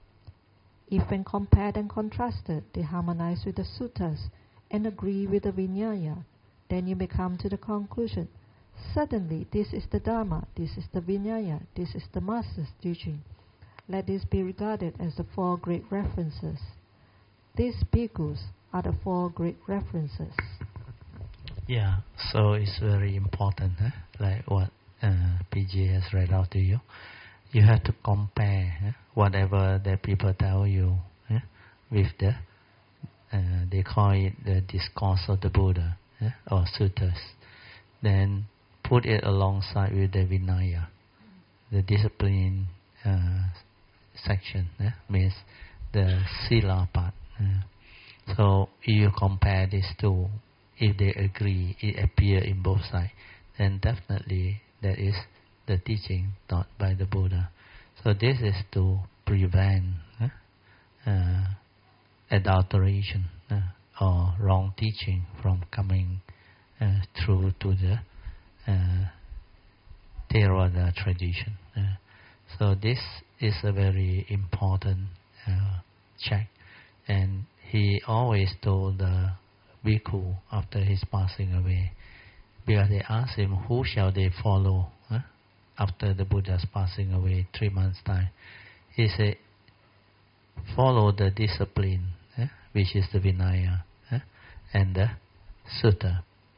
If when compared and contrasted, they harmonize with the suttas and agree with the Vinaya, then you may come to the conclusion, certainly this is the Dhamma, this is the Vinaya, this is the Master's teaching. Let this be regarded as the four great references. These bhikkhus are the four great references. Yeah, so it's very important, huh? Like what uh, P J has read out to you. You have to compare huh? whatever that people tell you huh? with the, uh, they call it the discourse of the Buddha huh? or suttas. Then put it alongside with the Vinaya, the discipline uh, section, huh? means the Sila part. Uh. So if you compare these two, if they agree, it appears in both sides, then definitely that is the teaching taught by the Buddha. So this is to prevent uh, uh, adulteration uh, or wrong teaching from coming uh, through to the uh, Theravada tradition. Uh, so this is a very important uh, check. And he always told the bhikkhu after his passing away, because they asked him, who shall they follow huh? after the Buddha's passing away, three months' time? He said, follow the discipline, huh? which is the Vinaya, huh? and the Sutta.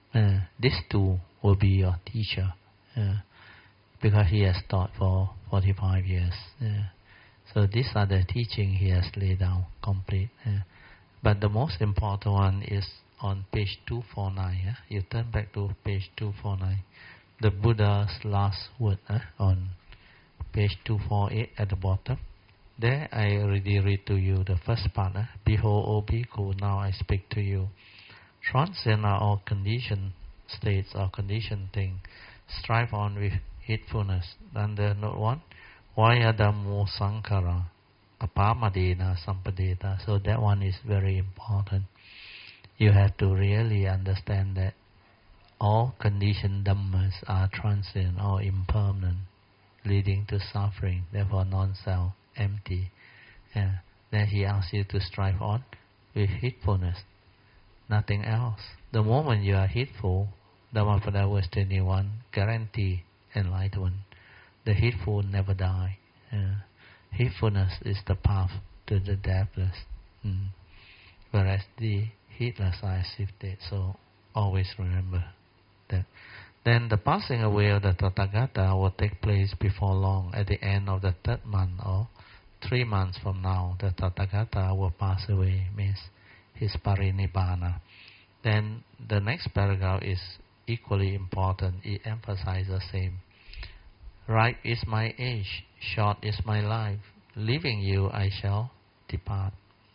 Uh, these two will be your teacher, uh, because he has taught for forty-five years. Uh, so these are the teaching he has laid down complete. Uh, but the most important one is on page two forty-nine. Uh, you turn back to page two forty-nine. The Buddha's last word uh, on page two forty-eight at the bottom. There I already read to you the first part. Uh, Behold, O Bhikkhu, now I speak to you. Transcend are all conditioned states or conditioned things. Strive on with heedfulness. Under note one, Vaya Dhammo Sankara Apamadena Sampadeta. So that one is very important. You have to really understand that all conditioned dhammas are transient or impermanent, leading to suffering, therefore non-self, empty. Yeah. Then he asks you to strive on with heedfulness, nothing else. The moment you are heedful, Dhammapada verse twenty-one, guarantee enlightenment. The heedful never die. Yeah. Heedfulness is the path to the deathless. Mm. Whereas the heedless are shifted, so always remember that. Then the passing away of the Tathagata will take place before long. At the end of the third month or three months from now, the Tathagata will pass away, means his parinibbana. Then the next paragraph is equally important. It emphasizes the same. Ripe is my age, short is my life. Leaving you, I shall depart.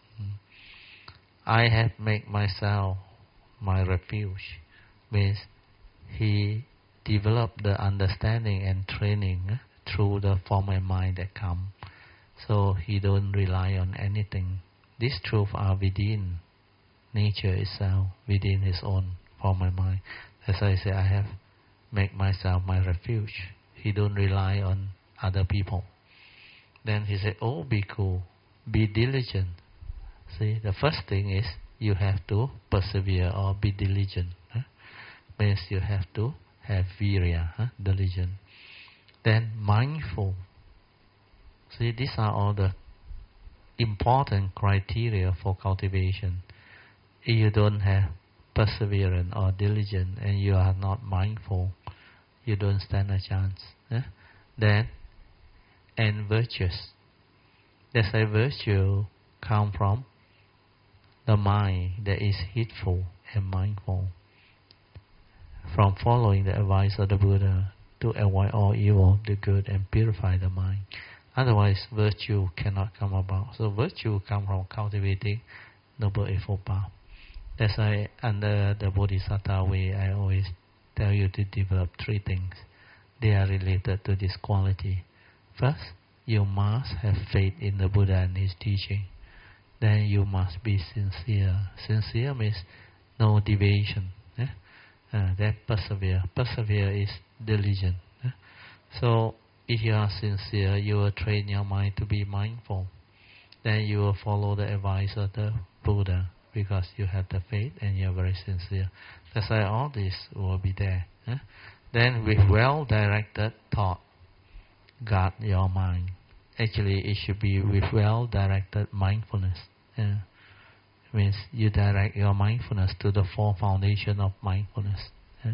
I have made myself my refuge. Means he developed the understanding and training eh, through the form and mind that come. So he don't rely on anything. These truths are within nature itself, within his own form and mind. As I say, I have made myself my refuge. He don't rely on other people. Then he said, "Oh, bhikkhu, be diligent." See, the first thing is you have to persevere or be diligent. Huh? Means you have to have virya, huh? diligent. Then mindful. See, these are all the important criteria for cultivation. If you don't have perseverance or diligence and you are not mindful, you don't stand a chance. Huh? Then, and virtuous. That's why virtue come from the mind that is heedful and mindful, from following the advice of the Buddha to avoid all evil, do good, and purify the mind. Otherwise, virtue cannot come about. So virtue comes from cultivating Noble Eightfold Path. That's why under the Bodhisattva way, I always tell you to develop three things. They are related to this quality. First, you must have faith in the Buddha and his teaching. Then you must be sincere. Sincere means no deviation. Eh? Uh, then persevere. Persevere is diligent. Eh? So if you are sincere, you will train your mind to be mindful. Then you will follow the advice of the Buddha because you have the faith and you are very sincere. That's why all this will be there. Eh? Then with well-directed thought, guard your mind. Actually, it should be with well-directed mindfulness. Yeah. Means you direct your mindfulness to the four foundation of mindfulness. Yeah.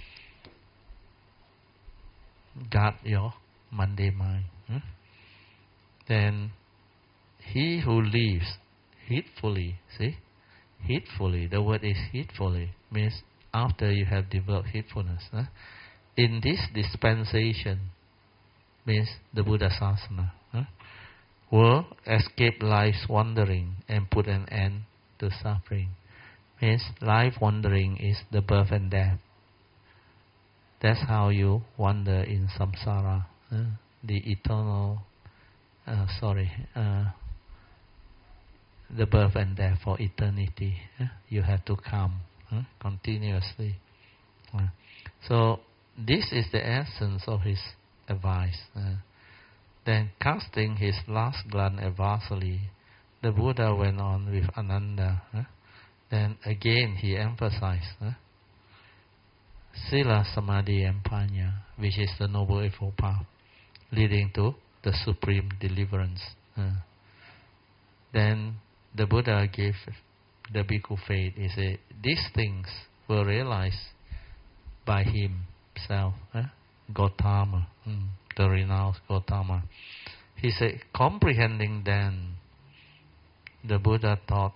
Guard your Monday mind. Hmm? Then he who lives heedfully, see, heedfully. The word is heedfully means after you have developed heedfulness. Huh? In this dispensation means the Buddha Sasana. Huh? Will escape life's wandering and put an end to suffering. Means life wandering is the birth and death. That's how you wander in samsara, uh, the eternal, uh, sorry, uh, the birth and death for eternity. Uh, you have to come uh, continuously. Uh, so this is the essence of his advice. Uh, Then, casting his last glance at Vasali, the Buddha went on with Ananda. Huh? Then again he emphasized huh? Sila, Samadhi, and Panya, which is the Noble Eightfold Path, leading to the supreme deliverance. Uh, then the Buddha gave the bhikkhu faith. He said, these things will realize by himself, eh? Gautama, mm, the renowned Gautama. He said, comprehending then, the Buddha taught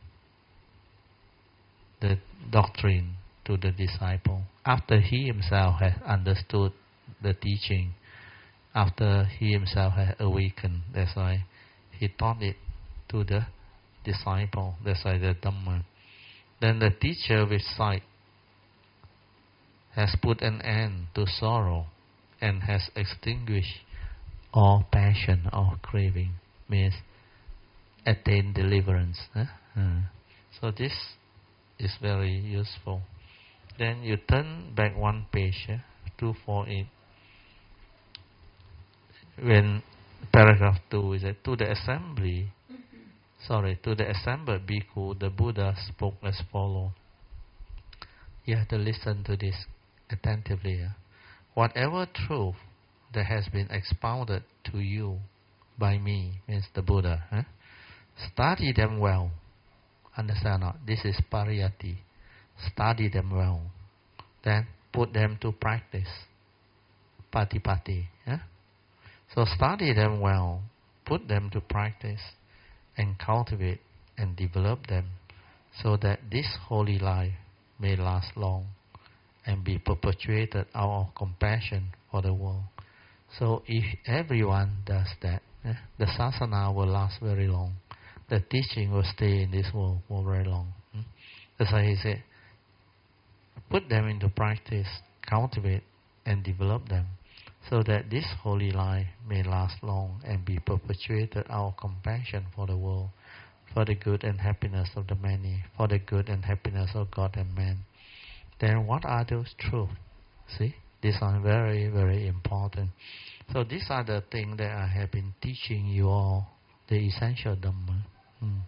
the doctrine to the disciple. After he himself had understood the teaching, after he himself had awakened, that's why he taught it to the disciple, that's why the Dhamma. Then the teacher with sight has put an end to sorrow and has extinguished all passion or craving, means attain deliverance. Eh? Uh. So this is very useful. Then you turn back one page, eh? two forty-eight. When paragraph two is that to the assembly, sorry, to the assembled bhikkhu, the Buddha spoke as follows. You have to listen to this attentively. Eh? Whatever truth that has been expounded to you by me, means the Buddha, eh? Study them well. Understand not? This is pariyatti. Study them well. Then put them to practice. Patipatti. Eh? So study them well. Put them to practice. And cultivate and develop them. So that this holy life may last long. And be perpetuated out of compassion for the world. So if everyone does that, eh, the sasana will last very long. The teaching will stay in this world for very long. Hmm? That's why he said, put them into practice, cultivate and develop them, so that this holy life may last long and be perpetuated out of compassion for the world, for the good and happiness of the many, for the good and happiness of God and man. Then what are those truths? See, these are very, very important. So these are the things that I have been teaching you all, the essential Dhamma. Hmm.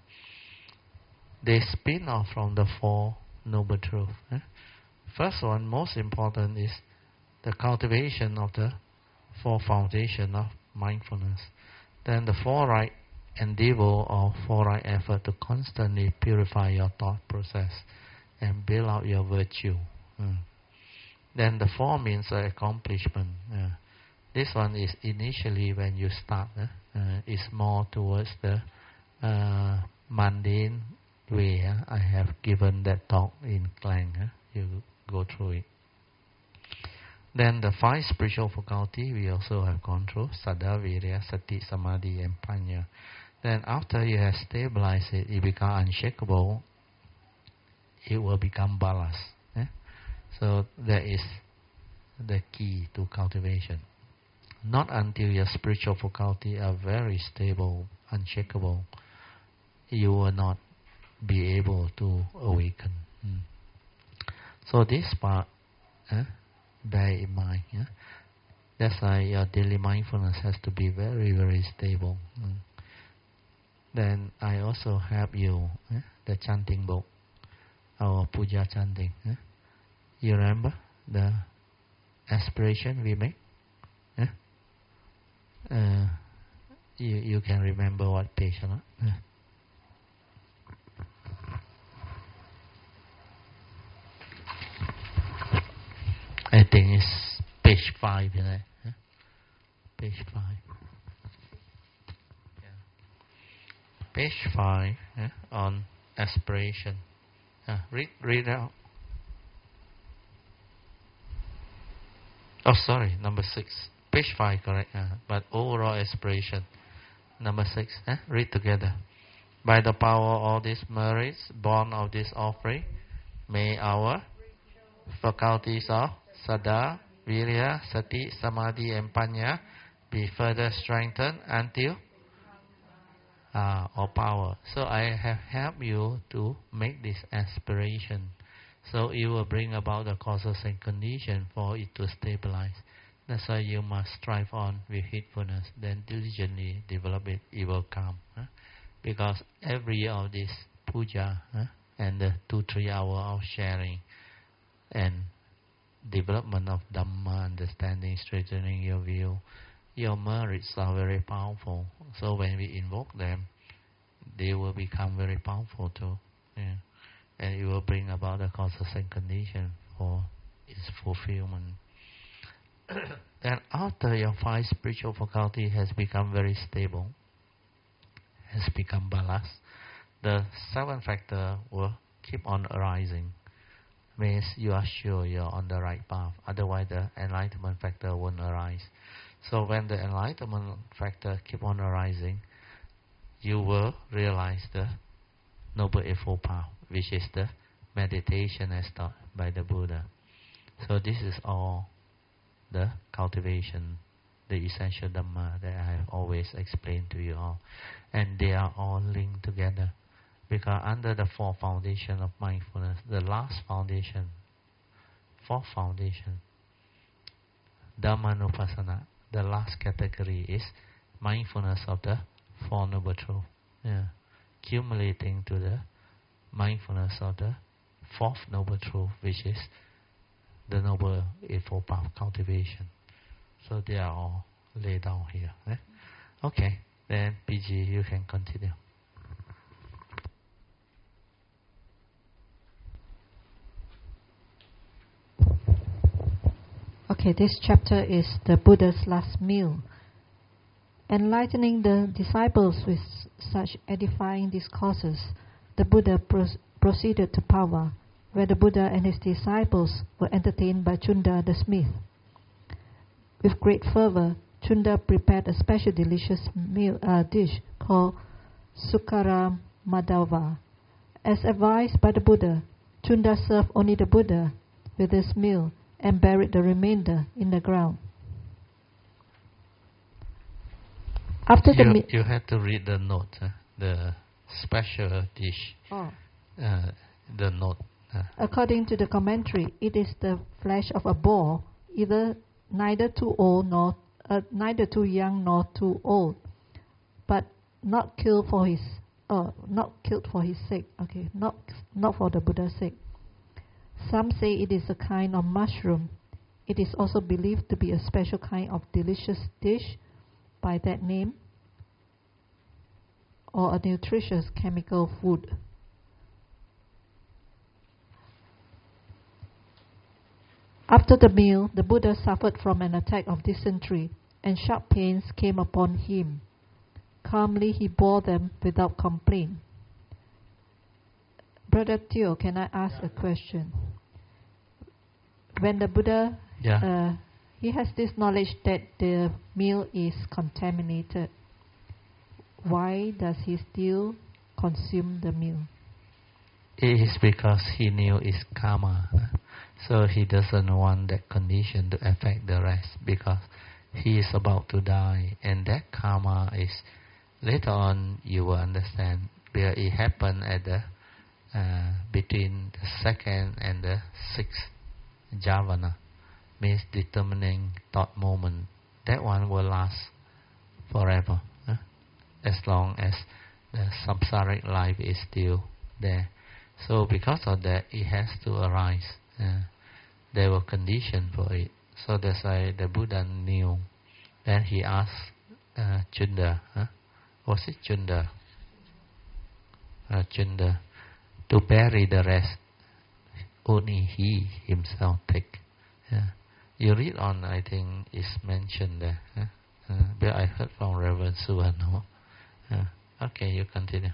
They spin off from the Four Noble Truths. Eh? First one, most important, is the cultivation of the Four Foundation of mindfulness. Then the Four Right Endeavor or Four Right Effort to constantly purify your thought process and build out your virtue. Hmm. Then the Four Means of Accomplishment. Uh, this one is initially when you start. Eh? Uh, it's more towards the uh, mundane way. Eh? I have given that talk in Klang. Eh? You go through it. Then the five spiritual faculty we also have gone through: Saddha, Virya, Sati, Samadhi, and Panya. Then after you have stabilized it, it becomes unshakable. It will become ballast. Eh? So that is the key to cultivation. Not until your spiritual faculty are very stable, unshakable, you will not be able to awaken. Mm. So this part, eh, bear in mind. Yeah? That's why your daily mindfulness has to be very, very stable. Mm. Then I also help you, eh, the chanting book, our puja chanting. Eh? You remember the aspiration we make? Eh? Uh, you you can remember what page or not? Uh. I think it's page five, isn't it? Uh. Page five. Yeah. Page five uh, on aspiration. Uh, read read out. Oh, sorry, number six. Page five, correct. Uh, but overall aspiration. Number six. Eh? Read together. By the power of all these merits born of this offering, may our faculties of Saddha, Virya, Sati, Samadhi, and Panya be further strengthened until uh, all power. So I have helped you to make this aspiration. So it will bring about the causes and conditions for it to stabilize. That's why you must strive on with heedfulness, then diligently develop it, it will come. Huh? Because every of this puja huh, and the two, three hour of sharing and development of Dhamma, understanding, strengthening your view, your merits are very powerful. So when we invoke them, they will become very powerful too. Yeah. And it will bring about the causes and conditions for its fulfillment. Then after your five spiritual faculty has become very stable, has become balanced, the seven factor will keep on arising. Means you are sure you're on the right path. Otherwise, the enlightenment factor won't arise. So when the enlightenment factor keep on arising, you will realize the Noble Eightfold Path, which is the meditation as taught by the Buddha. So this is all the cultivation, the essential Dhamma that I have always explained to you all. And they are all linked together. Because under the four foundation of mindfulness, the last foundation, fourth foundation, Dhammanupassana, the last category is mindfulness of the Four Noble Truths. Yeah. Accumulating to the mindfulness of the fourth Noble Truth, which is the Noble Eightfold Path cultivation. So they are all laid down here. Eh? Okay, then P G, you can continue. Okay, this chapter is the Buddha's last meal. Enlightening the disciples with such edifying discourses, the Buddha pro- proceeded to Pava, where the Buddha and his disciples were entertained by Chunda the smith. With great fervor, Chunda prepared a special delicious meal, uh, dish called Sukara Madhava. As advised by the Buddha, Chunda served only the Buddha with this meal and buried the remainder in the ground. After you, the mi- you have to read the note, uh, the special dish, oh. uh, the note. Uh. According to the commentary, it is the flesh of a boar, either neither too old nor uh, neither too young nor too old, but not killed for his uh, not killed for his sake. Okay, not not for the Buddha's sake. Some say it is a kind of mushroom. It is also believed to be a special kind of delicious dish by that name, or a nutritious chemical food. After the meal, the Buddha suffered from an attack of dysentery, and sharp pains came upon him. Calmly he bore them without complaint. Brother Teo, can I ask a question? When the Buddha, yeah. uh, he has this knowledge that the meal is contaminated, why does he still consume the meal? It is because he knew it's karma. So he doesn't want that condition to affect the rest, because he is about to die, and that karma is, later on you will understand, where it happened at the uh, between the second and the sixth jhavana, means determining thought moment. That one will last forever, huh? As long as the samsaric life is still there. So because of that, it has to arise. Uh, there were conditions for it. So that's why the Buddha knew. Then he asked uh, Chunda, huh? was it Chunda? Uh, Chunda, to bury the rest. Only he himself take. Yeah. You read on, I think it's mentioned there. Huh? Uh, but I heard from Reverend Suwano. Uh, okay, you continue.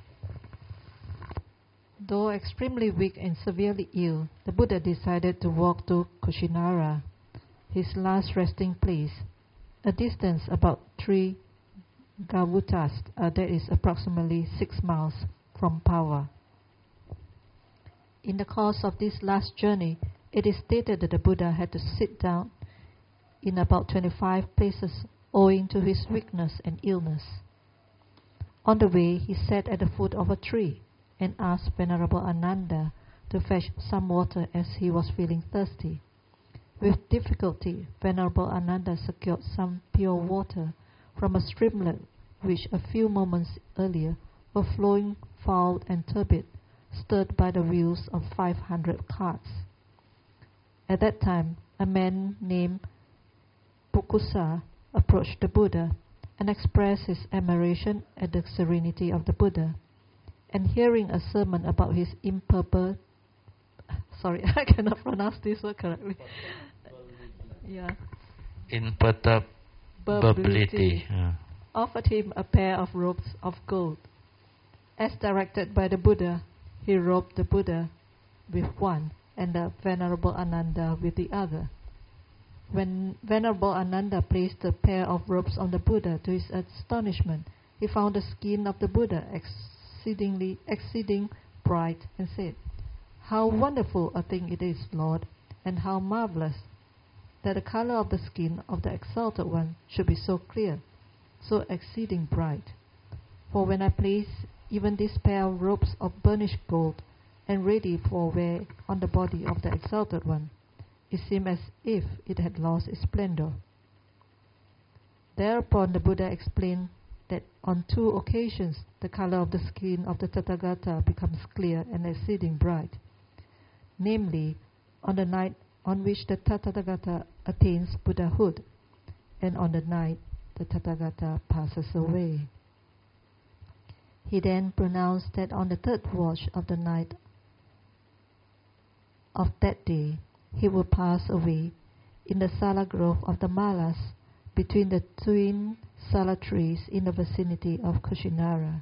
Though extremely weak and severely ill, the Buddha decided to walk to Kushinara, his last resting place, a distance about three gavutas, uh, that is approximately six miles from Pava. In the course of this last journey, it is stated that the Buddha had to sit down in about twenty-five places owing to his weakness and illness. On the way, he sat at the foot of a tree and asked Venerable Ananda to fetch some water as he was feeling thirsty. With difficulty, Venerable Ananda secured some pure water from a streamlet which a few moments earlier were flowing foul and turbid, stirred by the wheels of five hundred carts. At that time, a man named Pukusa approached the Buddha and expressed his admiration at the serenity of the Buddha. And hearing a sermon about his imperturbable sorry, I cannot pronounce this word correctly. Yeah. Imperturbability. Yeah. Offered him a pair of robes of gold. As directed by the Buddha, he robed the Buddha with one and the Venerable Ananda with the other. When Venerable Ananda placed the pair of robes on the Buddha, to his astonishment, he found the skin of the Buddha exceedingly exceeding bright and said, "How wonderful a thing it is, Lord, and how marvelous that the color of the skin of the Exalted One should be so clear, so exceeding bright. For when I place even this pair of robes of burnished gold and ready for wear on the body of the Exalted One, it seemed as if it had lost its splendor." Thereupon the Buddha explained that on two occasions the color of the skin of the Tathagata becomes clear and exceeding bright, namely, on the night on which the Tathagata attains Buddhahood, and on the night the Tathagata passes away. He then pronounced that on the third watch of the night of that day, he will pass away in the Sala grove of the Malas, between the twin Sala trees in the vicinity of Kushinara.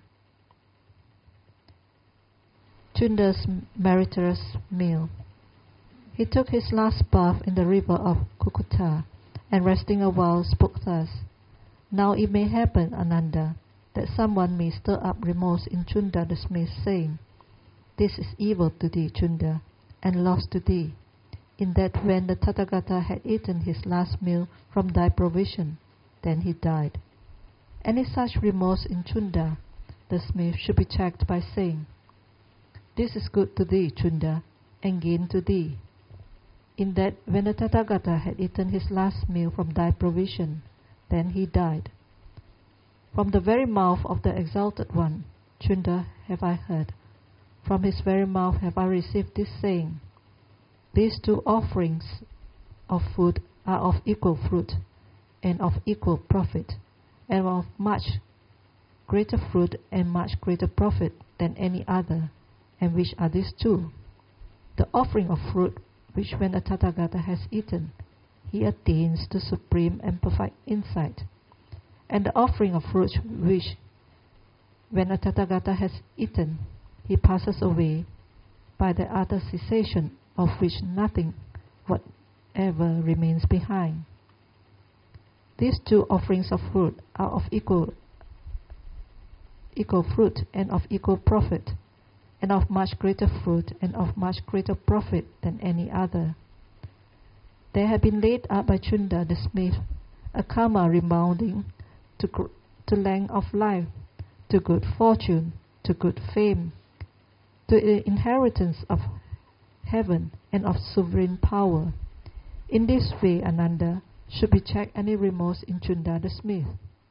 Chunda's meritorious meal. He took his last bath in the river of Kukuta, and resting a while spoke thus: "Now it may happen, Ananda, that someone may stir up remorse in Chunda the smith, saying, 'This is evil to thee, Chunda, and loss to thee, in that when the Tathagata had eaten his last meal from thy provision, then he died.' Any such remorse in Chunda, the smith should be checked by saying, 'This is good to thee, Chunda, and gain to thee, in that when the Tathagata had eaten his last meal from thy provision, then he died. From the very mouth of the Exalted One, Chunda, have I heard, from his very mouth have I received this saying: These two offerings of food are of equal fruit, and of equal profit, and of much greater fruit and much greater profit than any other. And which are these two? The offering of fruit, which when the Tathagata has eaten, he attains to supreme and perfect insight, and the offering of fruit, which when the Tathagata has eaten, he passes away, by the utter cessation of which nothing whatever remains behind. These two offerings of fruit are of equal equal fruit and of equal profit, and of much greater fruit and of much greater profit than any other. There had been laid up by Chunda the smith a karma rebounding to, gr- to length of life, to good fortune, to good fame, to the inheritance of heaven and of sovereign power. In this way, Ananda, should be checked any remorse in Chunda the smith.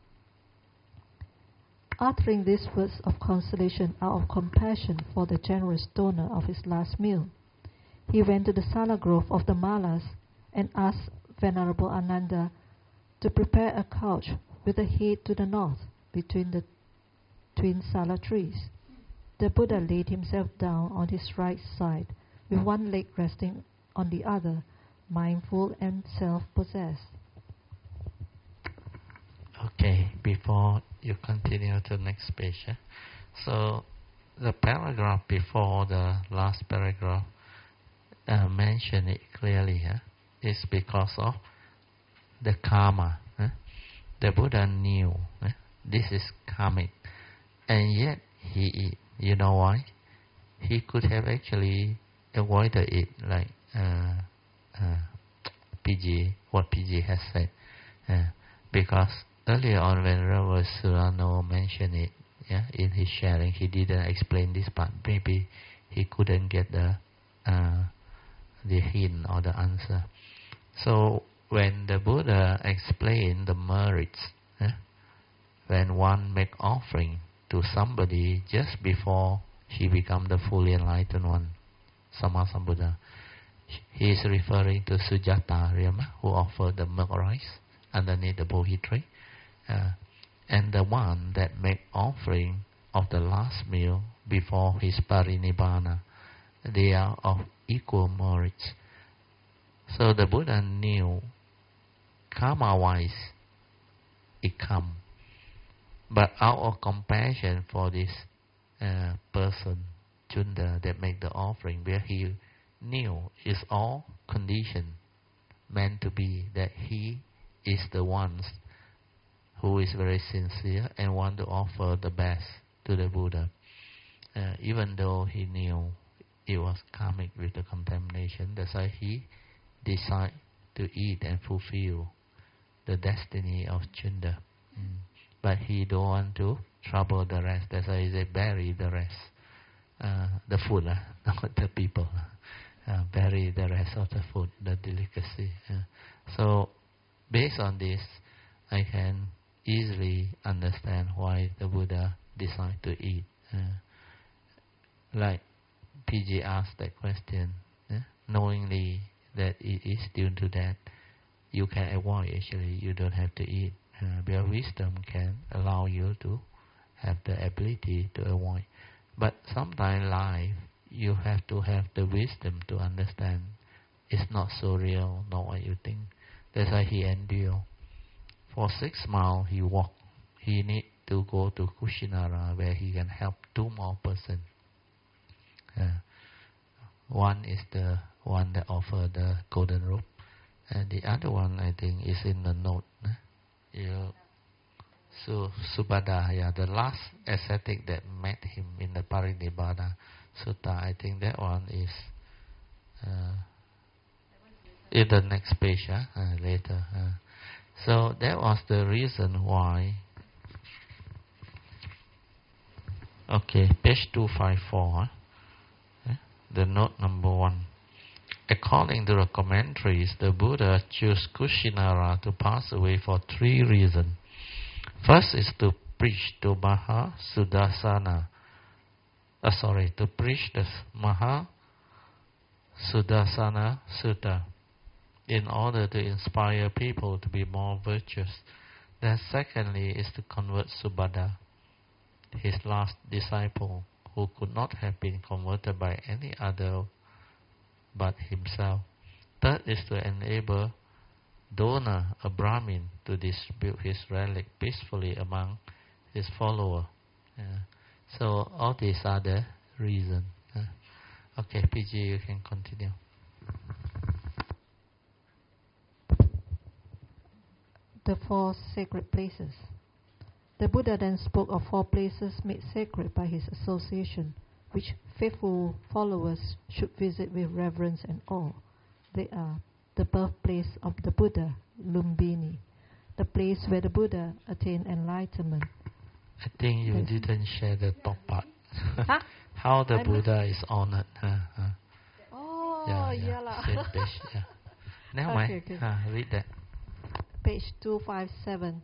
Uttering these words of consolation out of compassion for the generous donor of his last meal, he went to the Sala grove of the Malas and asked Venerable Ananda to prepare a couch with a head to the north between the twin Sala trees. The Buddha laid himself down on his right side, with one leg resting on the other, mindful and self-possessed. Okay, before you continue to the next page, eh? So the paragraph before the last paragraph uh, mention it clearly. Eh? It's because of the karma. Eh? The Buddha knew eh? this is karmic, and yet he, you know why? He could have actually avoided it, like uh, uh, P G, what P G has said, uh, because earlier on when Reverend Surano mentioned it, yeah, in his sharing, he didn't explain this part. Maybe he couldn't get the uh, the hint or the answer. So when the Buddha explained the merits, eh, when one make offering to somebody just before he become the fully enlightened one, Sammasambuddha, he is referring to Sujata, remember, who offered the milk rice underneath the Bodhi tree. Uh, and the one that make offering of the last meal before his parinibbana, they are of equal merits. So the Buddha knew karma-wise it come, but out of compassion for this uh, person, Chunda, that make the offering, where he knew is all conditioned, meant to be, that he is the one who is very sincere and want to offer the best to the Buddha, uh, even though he knew it was karmic with the contamination. That's why he decided to eat and fulfill the destiny of Chunda. Mm. But he don't want to trouble the rest. That's why he said, bury the rest. Uh, the food, uh, not the people. Uh, bury the rest of the food, the delicacy. Uh, so, based on this, I can easily understand why the Buddha decided to eat. Uh, like P G asked that question, uh, knowingly that it is due to that, you can avoid actually, you don't have to eat. Uh, because wisdom can allow you to have the ability to avoid. But sometimes life, you have to have the wisdom to understand it's not so real, not what you think. That's why he endured. For six miles he walked. He need to go to Kushinara where he can help two more persons. Uh, one is the one that offered the golden robe, and the other one I think is in the note. Uh, you, so Subhada, yeah, the last ascetic that met him in the Parinibbana Sutta, I think that one is uh, in the next page, uh, uh, later. Uh. So that was the reason why. Okay, page two fifty-four, uh, the note number one. According to the commentaries, the Buddha chose Kushinara to pass away for three reasons. First is to preach to Maha Sudassana. Uh, sorry, to preach the Maha Sudassana Sutta in order to inspire people to be more virtuous. Then secondly is to convert Subhada, his last disciple, who could not have been converted by any other but himself. Third is to enable Dona, a Brahmin, to distribute his relic peacefully among his followers. Uh, so all these are the reasons. Uh, okay, P G, you can continue. The four sacred places. The Buddha then spoke of four places made sacred by his association, which faithful followers should visit with reverence and awe. They are the birthplace of the Buddha, Lumbini, the place where the Buddha attained enlightenment. I think you That's didn't share the top part. Huh? How the I Buddha is honored. Uh, uh. Oh, yeah, yeah. yeah. Same page, yeah. Now, okay, okay. Uh, read that. Page two fifty-seven.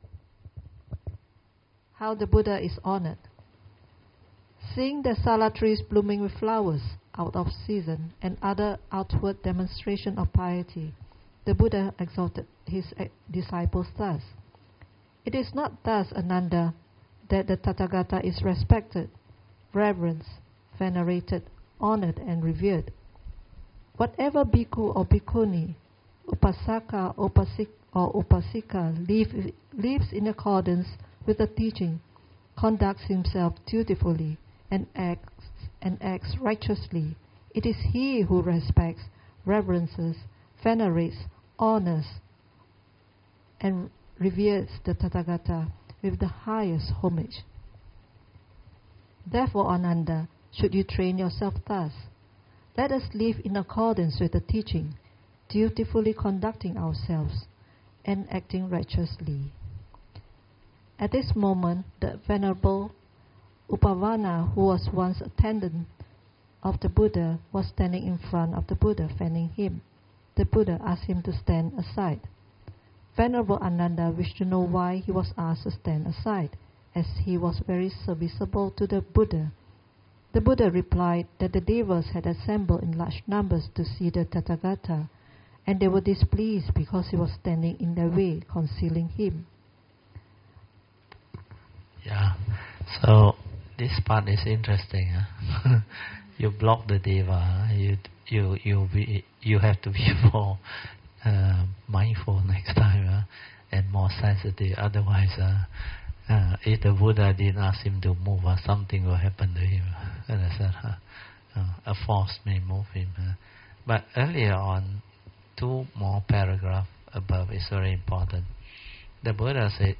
How the Buddha is honored. Seeing the sala trees blooming with flowers out of season and other outward demonstration of piety, the Buddha exhorted his disciples thus. It is not thus, Ananda, that the Tathagata is respected, reverenced, venerated, honored and revered. Whatever bhikkhu or bhikkhuni, upasaka upasik, or upasika live, lives in accordance with the teaching, conducts himself dutifully, and acts and acts righteously, it is he who respects, reverences, venerates, honors, and reveres the Tathagata with the highest homage. Therefore, Ananda, should you train yourself thus, let us live in accordance with the teaching, dutifully conducting ourselves and acting righteously. At this moment, the Venerable Upavana, who was once attendant of the Buddha, was standing in front of the Buddha, fanning him. The Buddha asked him to stand aside. Venerable Ananda wished to know why he was asked to stand aside, as he was very serviceable to the Buddha. The Buddha replied that the devas had assembled in large numbers to see the Tathagata, and they were displeased because he was standing in their way, concealing him. Yeah, so this part is interesting. Huh? you block the deva. You you you be you have to be more uh, mindful next time uh, and more sensitive. Otherwise, uh, uh, if the Buddha didn't ask him to move, uh, something will happen to him. Understand? Uh, uh, a force may move him. Uh. But earlier on, two more paragraphs above is very important. The Buddha said,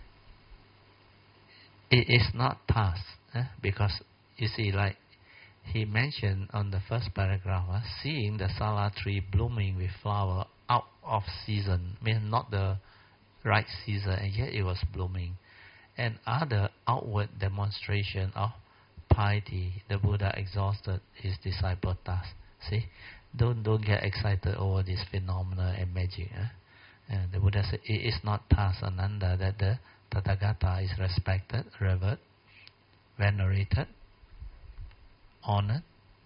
it is not task, eh? Because you see, like he mentioned on the first paragraph, uh, seeing the sala tree blooming with flower out of season, means not the right season, and yet it was blooming. And other outward demonstration of piety, the Buddha exhausted his disciple task. See, don't don't get excited over this phenomena and magic. Eh? And the Buddha said, it is not task, Ananda, that the Tathagata is respected, revered, venerated, honored,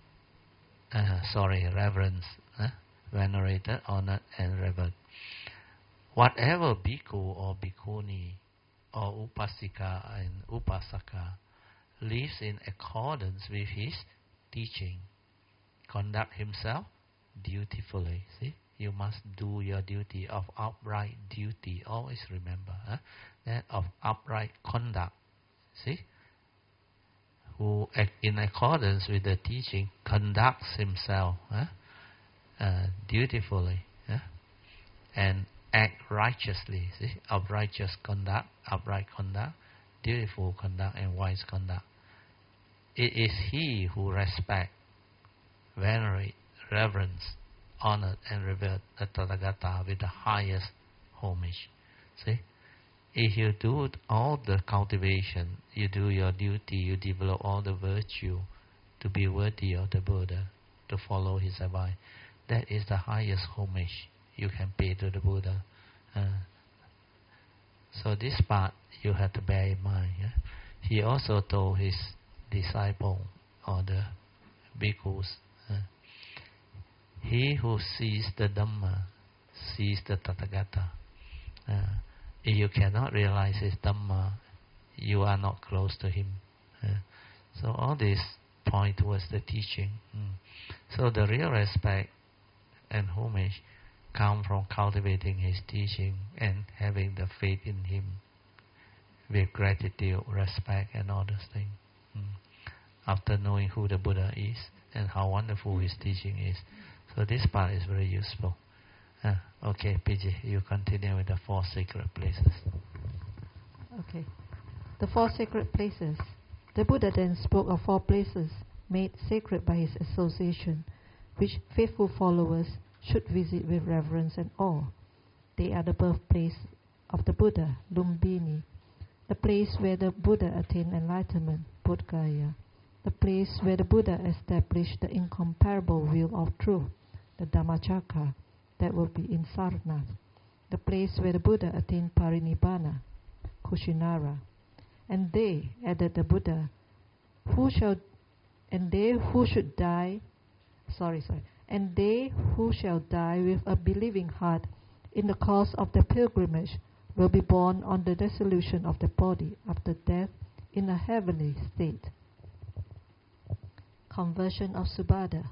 uh, sorry, reverenced, uh, venerated, honored, and revered. Whatever bhikkhu or bhikkhuni or upasika and upasaka lives in accordance with his teaching, conduct himself dutifully. See, you must do your duty of upright duty. Always remember huh? that of upright conduct. See, who act in accordance with the teaching conducts himself huh? uh, dutifully huh? and act righteously. See, of righteous conduct, upright conduct, dutiful conduct, and wise conduct. It is he who respects, venerate, reverence, honored, and revered the Tathagata with the highest homage. See, if you do all the cultivation, you do your duty, you develop all the virtue to be worthy of the Buddha, to follow his advice, that is the highest homage you can pay to the Buddha. Uh, so this part you have to bear in mind. Yeah? He also told his disciple or the bhikkhus, uh, he who sees the Dhamma sees the Tathagata. Uh, if you cannot realize his Dhamma, you are not close to him. Uh, so all this point towards the teaching. Mm. So the real respect and homage come from cultivating his teaching and having the faith in him with gratitude, respect, and all those things. Mm. After knowing who the Buddha is and how wonderful his teaching is. So this part is very useful. Uh, okay, P J, you continue with the four sacred places. Okay. The four sacred places. The Buddha then spoke of four places made sacred by his association, which faithful followers should visit with reverence and awe. They are the birthplace of the Buddha, Lumbini, the place where the Buddha attained enlightenment, Bodh Gaya, the place where the Buddha established the incomparable wheel of truth, the Dhammacakka, that will be in Sarnath, the place where the Buddha attained Parinibbana, Kushinara. And they, added the Buddha, who shall, and they who should die, sorry, sorry, and they who shall die with a believing heart in the course of the pilgrimage will be born on the dissolution of the body after death in a heavenly state. Conversion of Subhadda.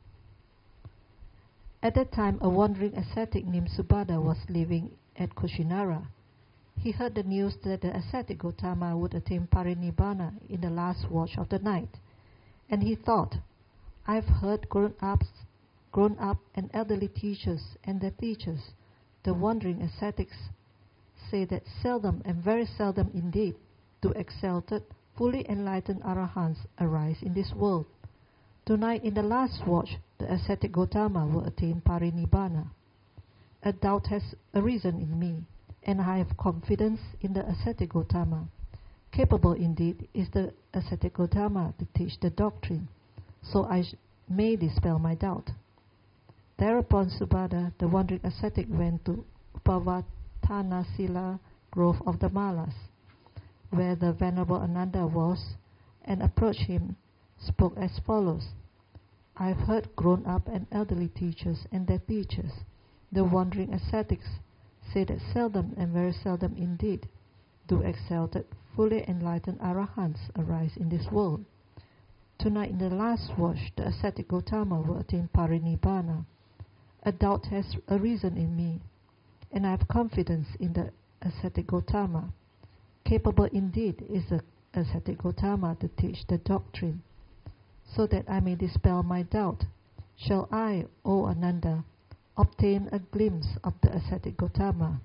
At that time, a wandering ascetic named Subhadda was living at Kushinara. He heard the news that the ascetic Gotama would attain Parinibbana in the last watch of the night, and he thought, I've heard grown-ups, grown-up and elderly teachers and their teachers, the wandering ascetics, say that seldom and very seldom indeed do exalted, fully enlightened arahants arise in this world. Tonight, in the last watch, the ascetic Gotama will attain Parinibbana. A doubt has arisen in me, and I have confidence in the ascetic Gotama. Capable indeed is the ascetic Gotama to teach the doctrine, so I sh- may dispel my doubt. Thereupon Subhadda, the wandering ascetic, went to Upavattanasila grove of the Malas, where the Venerable Ananda was, and approached him, spoke as follows. I have heard grown-up and elderly teachers and their teachers, the wandering ascetics, say that seldom and very seldom indeed do exalted, fully enlightened arahants arise in this world. tonight in the last watch, the ascetic Gautama will attain Parinibbana. A doubt has arisen in me, and I have confidence in the ascetic Gautama. Capable indeed is the ascetic Gautama to teach the doctrine, so that I may dispel my doubt. Shall I, O Ananda, obtain a glimpse of the ascetic Gautama?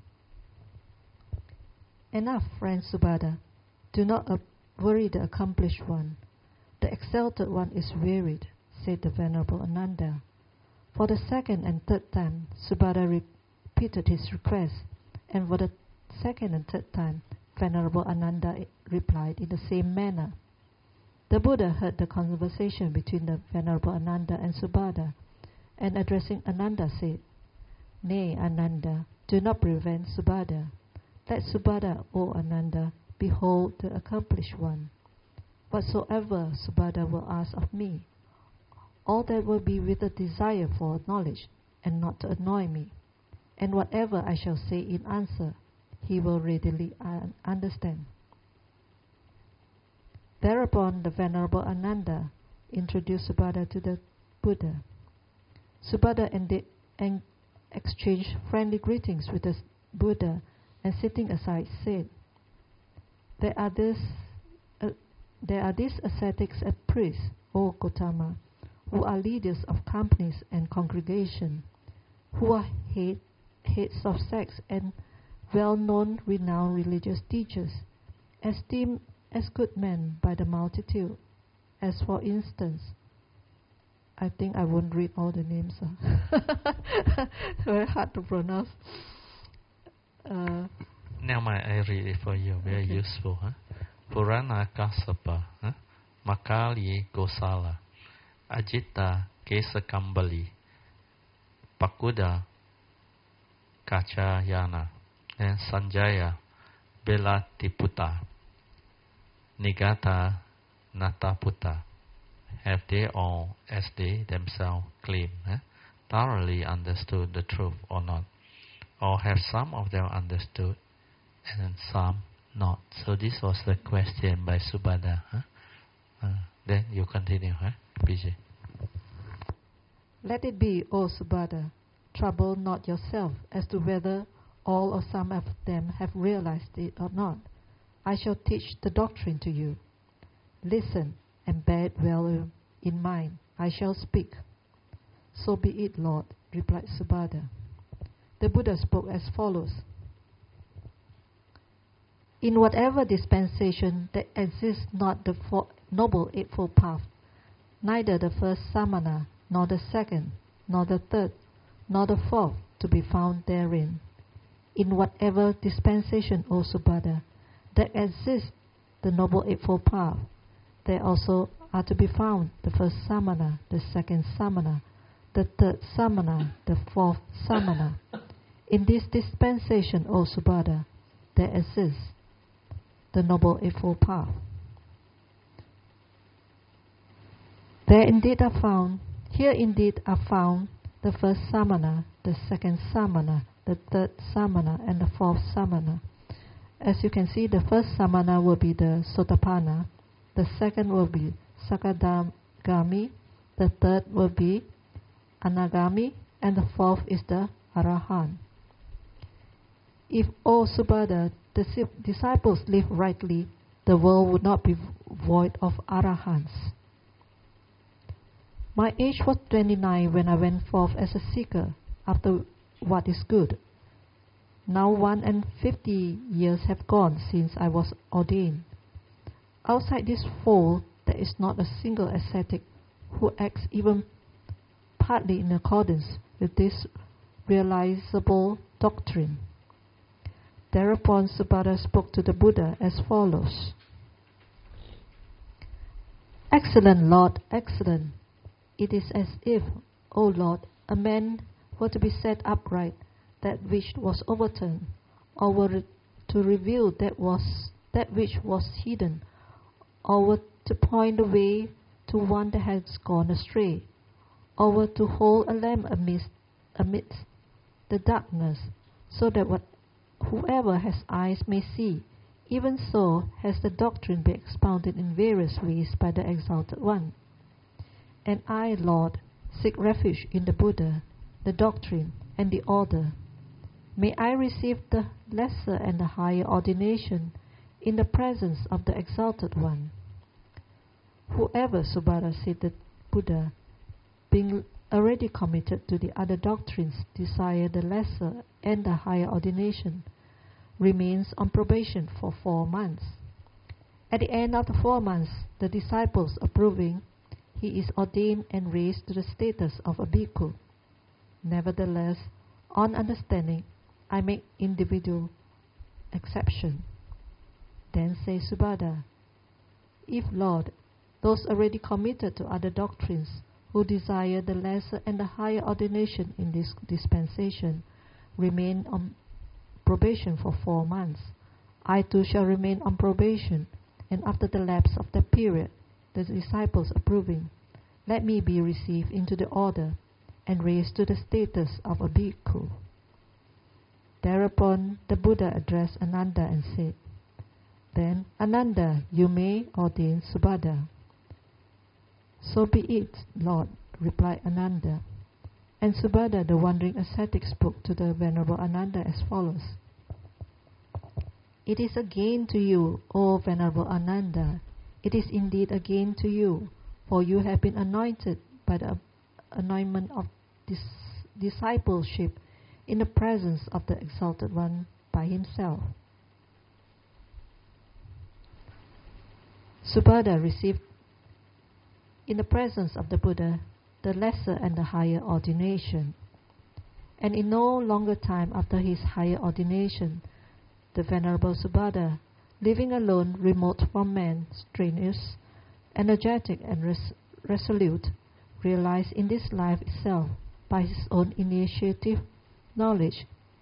Enough, friend Subhadra. Do not uh, worry the accomplished one. The exalted one is wearied, said the Venerable Ananda. For the second and third time, Subhadra repeated his request, and for the second and third time, Venerable Ananda replied in the same manner. The Buddha heard the conversation between the Venerable Ananda and Subhadra, and addressing Ananda said, Nay, Ananda, do not prevent Subhadra. Let Subhadra, O Ananda, behold the accomplished one. Whatsoever Subhadra will ask of me, all that will be with a desire for knowledge, and not to annoy me. And whatever I shall say in answer, he will readily un- understand. Thereupon the Venerable Ananda introduced Subhadra to the Buddha. Subhadra and, and exchanged friendly greetings with the Buddha, and sitting aside said, There are this, uh, there are these ascetics and priests, O Gautama, who are leaders of companies and congregation, who are head, heads of sects and well-known renowned religious teachers, esteemed as good men by the multitude. As for instance, I think I won't read all the names. Uh. Very hard to pronounce. Uh, Now my I read it for you. Very okay. Useful. Huh? Purana Kassapa, huh? Makali Gosala, Ajita Kesakambali, Pakuda Kachayana, and Sanjaya Belatiputa, Nigata Nataputa. Have they all, as they themselves claim, eh, thoroughly understood the truth or not? Or have some of them understood and some not? So this was the question by Subhadra. Huh? Uh, then you continue, huh? P J. Let it be, O Subhadra, trouble not yourself as to whether all or some of them have realized it or not. I shall teach the doctrine to you. Listen and bear it well in mind. I shall speak. So be it, Lord, replied Subhadra. The Buddha spoke as follows. In whatever dispensation there exists not the four, Noble Eightfold Path, neither the first samana, nor the second, nor the third, nor the fourth to be found therein. In whatever dispensation, O Subhadra, there exists the Noble Eightfold Path, there also are to be found the first samana, the second samana, the third samana, the fourth samana. In this dispensation, O Subhadra, there exists the Noble Eightfold Path. There indeed are found, here indeed are found the first samana, the second samana, the third samana, and the fourth samana. As you can see, the first samana will be the Sotapanna, the second will be Sakadagami, the third will be Anagami, and the fourth is the Arahant. If, O Subhadra, the disciples live rightly, the world would not be void of Arahants. My age was twenty-nine when I went forth as a seeker after what is good. Now one and fifty years have gone since I was ordained. Outside this fold, there is not a single ascetic who acts even partly in accordance with this realizable doctrine. Thereupon Subhadra spoke to the Buddha as follows. Excellent Lord, excellent. It is as if, O Lord, a man were to be set upright, that which was overturned, or were to reveal that was that which was hidden, or were to point the way to one that has gone astray, or were to hold a lamp amidst, amidst the darkness, so that what whoever has eyes may see. Even so has the doctrine been expounded in various ways by the Exalted One. And I, Lord, seek refuge in the Buddha, the doctrine, and the order. May I receive the lesser and the higher ordination in the presence of the Exalted One. Whoever, Subhadra, said the Buddha, being already committed to the other doctrines, desire the lesser and the higher ordination, remains on probation for four months. At the end of the four months, the disciples approving, he is ordained and raised to the status of a bhikkhu. Nevertheless, on understanding, I make individual exception. Then says Subhadra, if, Lord, those already committed to other doctrines who desire the lesser and the higher ordination in this dispensation remain on probation for four months, I too shall remain on probation, and after the lapse of that period, the disciples approving, let me be received into the order and raised to the status of a bhikkhu. Thereupon the Buddha addressed Ananda and said, then, Ananda, you may ordain Subhadra. So be it, Lord, replied Ananda. And Subhadra, the wandering ascetic, spoke to the Venerable Ananda as follows. It is a gain to you, O Venerable Ananda. It is indeed a gain to you, for you have been anointed by the anointment of dis- discipleship in the presence of the Exalted One by himself. Subhadra received in the presence of the Buddha the lesser and the higher ordination. And in no longer time after his higher ordination, the Venerable Subhadra, living alone, remote from men, strenuous, energetic and res- resolute, realized in this life itself, by his own initiative, knowledge,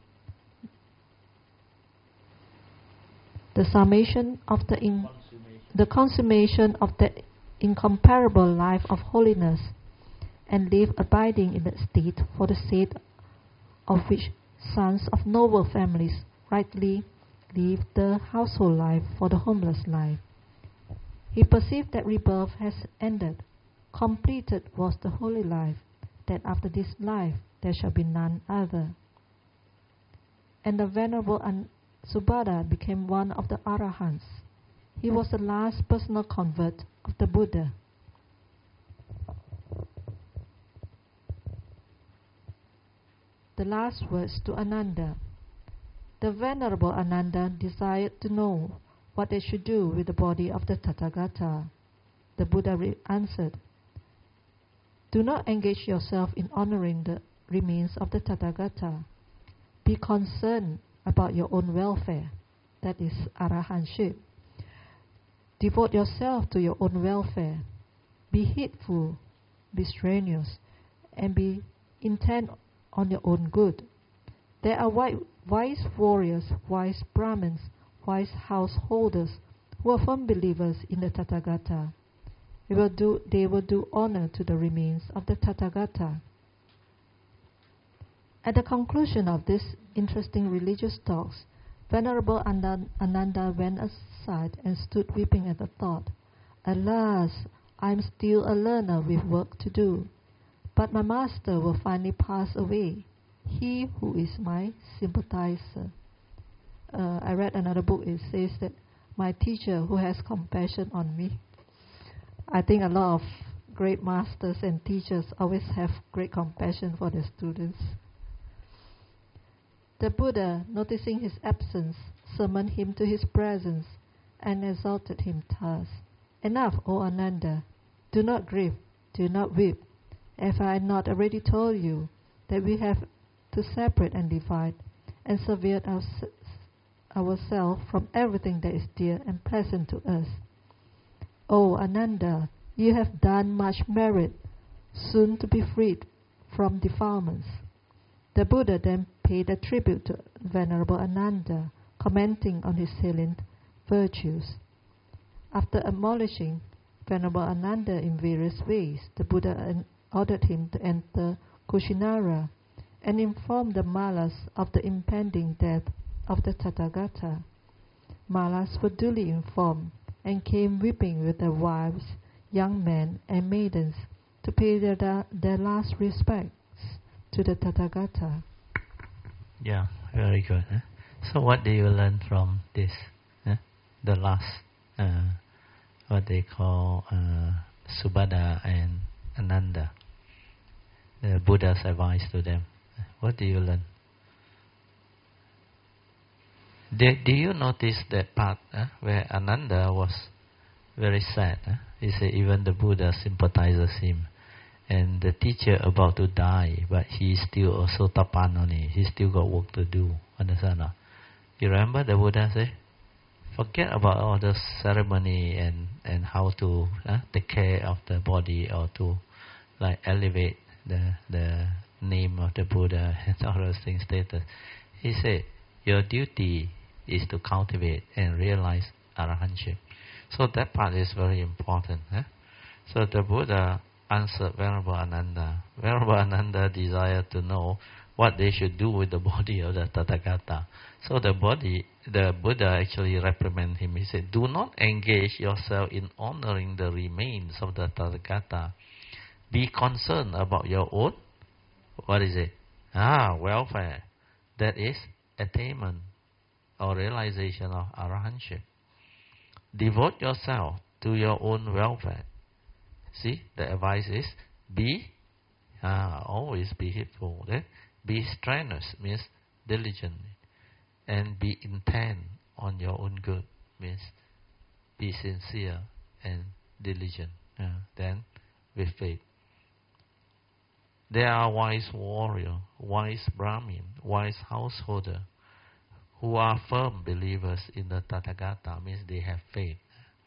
the summation of the in, the consummation of the incomparable life of holiness, and live abiding in that state for the sake of which sons of noble families rightly live the household life for the homeless life. He perceived that rebirth has ended. Completed was the holy life, that after this life there shall be none other. And the Venerable An- Subhadra became one of the Arahants. He was the last personal convert of the Buddha. The last words to Ananda. The Venerable Ananda desired to know what they should do with the body of the Tathagata. The Buddha re- answered, do not engage yourself in honoring the remains of the Tathagata. Be concerned about your own welfare, that is arahantship. Devote yourself to your own welfare. Be heedful, be strenuous, and be intent on your own good. There are wise warriors, wise Brahmins, wise householders who are firm believers in the Tathagata. They will do, they will do honor to the remains of the Tathagata. At the conclusion of these interesting religious talks, Venerable Ananda went aside and stood weeping at the thought, alas, I am still a learner with work to do, but my master will finally pass away, he who is my sympathizer. Uh, I read another book, it says that my teacher who has compassion on me. I think a lot of great masters and teachers always have great compassion for their students. The Buddha, noticing his absence, summoned him to his presence and exhorted him thus, enough, O Ananda, do not grieve, do not weep. Have I not already told you that we have to separate and divide and sever our, ourselves from everything that is dear and pleasant to us? O Ananda, you have done much merit, soon to be freed from defilements. The Buddha then paid a tribute to Venerable Ananda, commenting on his salient virtues. After admonishing Venerable Ananda in various ways, the Buddha ordered him to enter Kushinara and inform the Malas of the impending death of the Tathagata. Malas were duly informed and came weeping with their wives, young men, and maidens to pay their, their last respects to the Tathagata. Yeah, very good. Huh? So what do you learn from this? Huh? The last, uh, what they call uh, Subhadra and Ananda. The Buddha's advice to them. What do you learn? Do, do you notice that part huh, where Ananda was very sad? Huh? He said even the Buddha sympathizes him. And the teacher about to die, but he still also tapanoni. He still got work to do. Understand? No? You remember the Buddha say, forget about all the ceremony and, and how to uh, take care of the body or to like elevate the the name of the Buddha and all those things status. He said, your duty is to cultivate and realize arahantship. So that part is very important. Huh? So the Buddha answered Venerable Ananda. Venerable Ananda desired to know what they should do with the body of the Tathagata. So the body, the Buddha actually reprimanded him. He said, do not engage yourself in honoring the remains of the Tathagata. Be concerned about your own, what is it? Ah, welfare. That is attainment or realization of arahantship. Devote yourself to your own welfare. See, the advice is be, uh, always be heedful. Eh? Be strenuous, means diligent. And be intent on your own good, means be sincere and diligent. Uh, then, with faith. There are wise warrior, wise Brahmin, wise householder, who are firm believers in the Tathagata, means they have faith.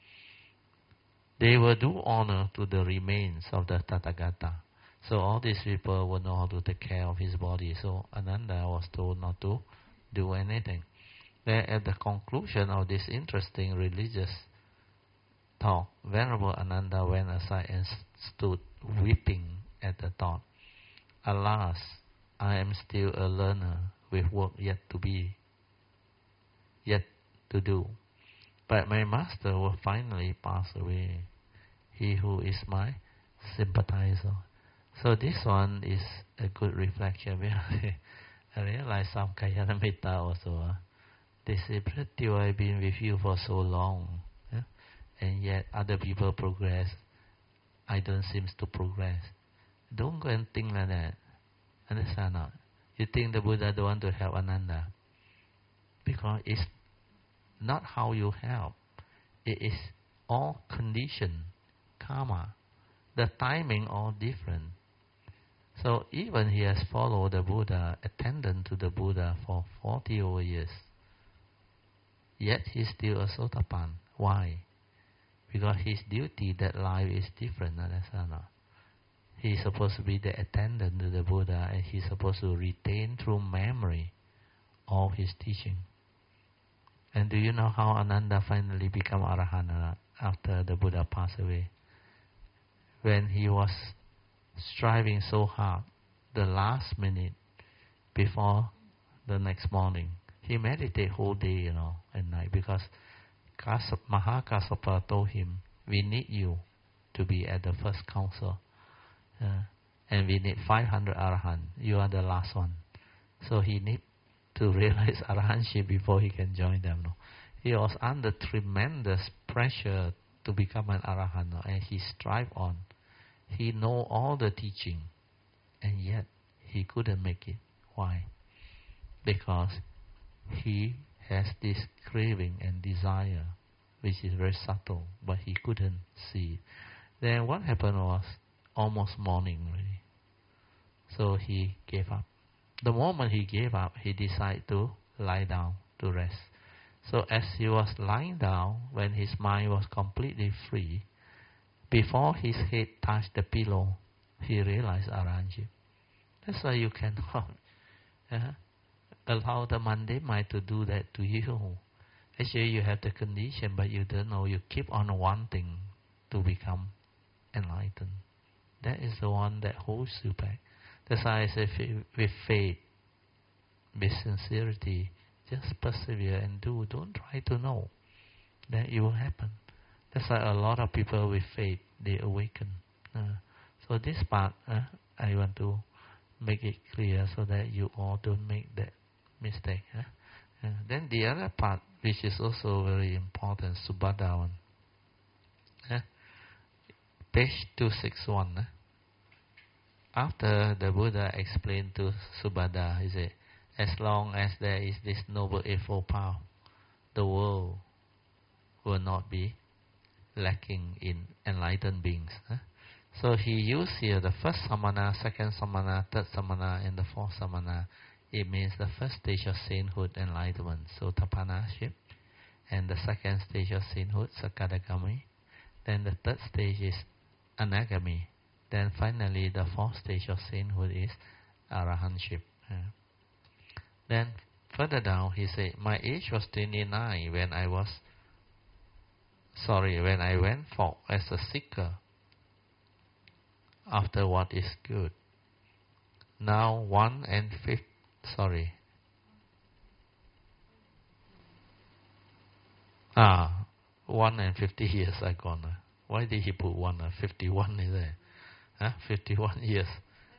They will do honor to the remains of the Tathagata. So all these people will know how to take care of his body. So Ananda was told not to do anything. Then at the conclusion of this interesting religious talk, Venerable Ananda went aside and stood weeping at the thought, alas, I am still a learner with work yet to be, yet to do. But my master will finally pass away, he who is my sympathizer. So this one is a good reflection. I realize some Kalyanamitta also. Uh, they say, Pratyo, I've been with you for so long. Yeah? And yet other people progress. I don't seem to progress. Don't go and think like that. Understand not? You think the Buddha don't want to help Ananda? Because it's not how you help. It is all condition, karma. The timing all different. So even he has followed the Buddha, attendant to the Buddha for forty over years. Yet he is still a Sotapan. Why? Because his duty, that life is different. Understand? He is supposed to be the attendant to the Buddha, and he is supposed to retain through memory all his teaching. And do you know how Ananda finally became Arahant after the Buddha passed away? When he was striving so hard, the last minute before the next morning, he meditated whole day, you know, and night, because Kasap, Mahakassapa told him, we need you to be at the first council. Uh, and we need five hundred Arahant. You are the last one. So he need to realize Arahantship before he can join them. No? He was under tremendous pressure to become an Arahant, no? And he strived on. He know all the teaching, and yet he couldn't make it. Why? Because he has this craving and desire, which is very subtle, but he couldn't see it. Then what happened was almost morning already. So he gave up. The moment he gave up, he decided to lie down to rest. So as he was lying down, when his mind was completely free, before his head touched the pillow, he realized Arahantship. That's why you cannot uh, allow the mundane mind to do that to you. Actually, you have the condition, but you don't know. You keep on wanting to become enlightened. That is the one that holds you back. That's why I say, with faith, with sincerity, just persevere and do. Don't try to know. Then it will happen. That's why a lot of people with faith, they awaken. Uh, So this part, uh, I want to make it clear so that you all don't make that mistake. Uh. Uh, then the other part, which is also very important, Subhadha one. Uh, page two sixty-one. Uh. After the Buddha explained to Subhadha, he said, as long as there is this noble eightfold path, the world will not be lacking in enlightened beings. Huh? So he used here the first samana, second samana, third samana, and the fourth samana. It means the first stage of sainthood, enlightenment, so tapanaship, and the second stage of sainthood, sakadagami. Then the third stage is anagami. Then finally the fourth stage of sainthood is arahantship. Uh, then further down he said, my age was twenty-nine when I was sorry when I went forth as a seeker after what is good. Now one and fifth sorry ah one and fifty years are gone. Why did he put one? Uh, fifty-one is there? Huh? Fifty-one years.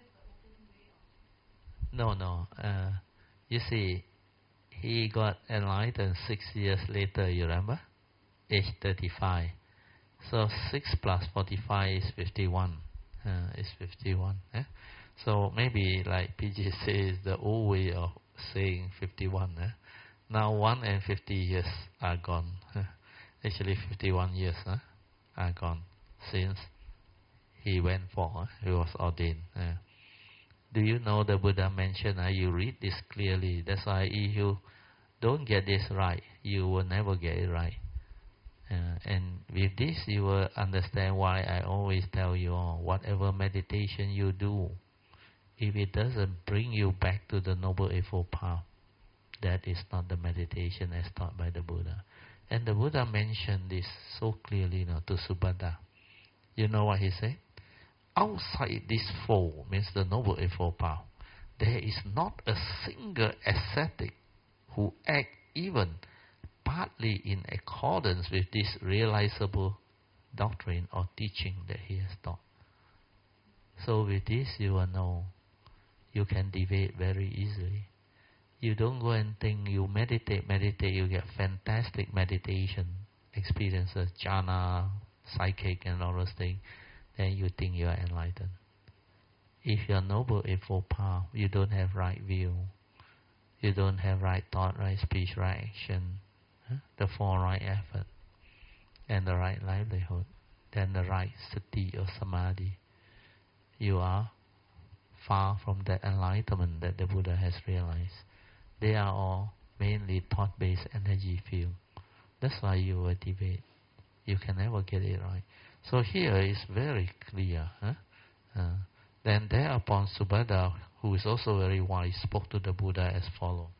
No, no. Uh, you see, he got enlightened six years later. You remember? Age thirty-five. So six plus forty-five is fifty-one. Uh, it's fifty-one. Eh? So maybe like P G says, the old way of saying fifty-one. Eh? Now one and fifty years are gone. Eh? Actually fifty-one years eh? are gone since he went for, eh? he was ordained. Eh? Do you know the Buddha mentioned, uh, you read this clearly. That's why if you don't get this right, you will never get it right. Uh, and with this, you will understand why I always tell you all, whatever meditation you do, if it doesn't bring you back to the Noble Eightfold Path, that is not the meditation as taught by the Buddha. And the Buddha mentioned this so clearly, you know, to Subhadha. You know what he said? Outside this fold, means the Noble Eightfold Path, there is not a single ascetic who act even partly in accordance with this realizable doctrine or teaching that he has taught. So with this you will know, you can deviate very easily. You don't go and think, you meditate, meditate, you get fantastic meditation experiences, jhana, psychic and all those things. Then you think you are enlightened. If you are Noble Eightfold Path, you don't have right view, you don't have right thought, right speech, right action, huh? the four right effort, and the right livelihood, then the right sati or samadhi, you are far from that enlightenment that the Buddha has realized. They are all mainly thought-based energy field. That's why you will debate. You can never get it right. So here is very clear. Huh? Uh, then thereupon Subhadha, who is also very wise, spoke to the Buddha as follows.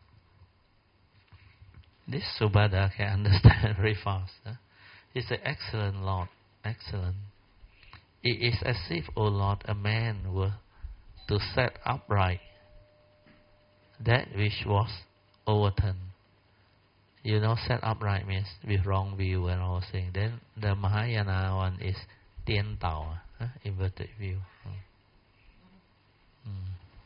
This Subhadha can understand very fast. Huh? He said, excellent Lord, excellent. It is as if, O Lord, a man were to set upright that which was overturned. You know, set upright means with wrong view and all things. Then the Mahayana one is Tien Tao, huh? inverted view. Hmm.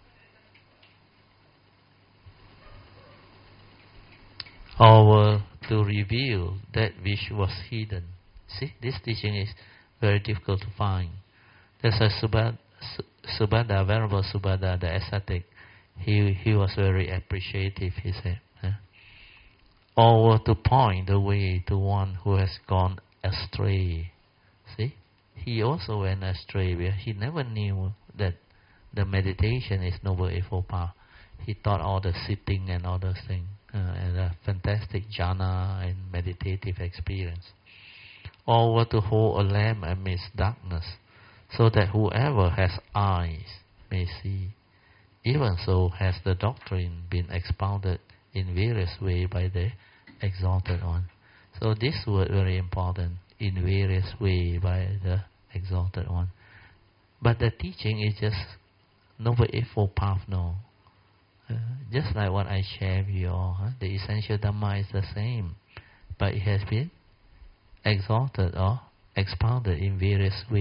Hmm. Or were to reveal that which was hidden. See, this teaching is very difficult to find. There's a Subhadha, Subhadha, Venerable Subhadha, the ascetic. He he was very appreciative, he said. Huh? Or to point the way to one who has gone astray. See? He also went astray. Where he never knew that the meditation is Noble Eightfold Path. He thought all the sitting and all those things, uh, and a fantastic jhana and meditative experience. Or were to hold a lamp amidst darkness, so that whoever has eyes may see. Even so has the doctrine been expounded in various ways by the Exalted One. So this word very important, in various ways by the Exalted One. But the teaching is just Noble Eightfold Path, no. Uh, just like what I share with you all, huh? The essential Dhamma is the same, but it has been exalted or expounded in various ways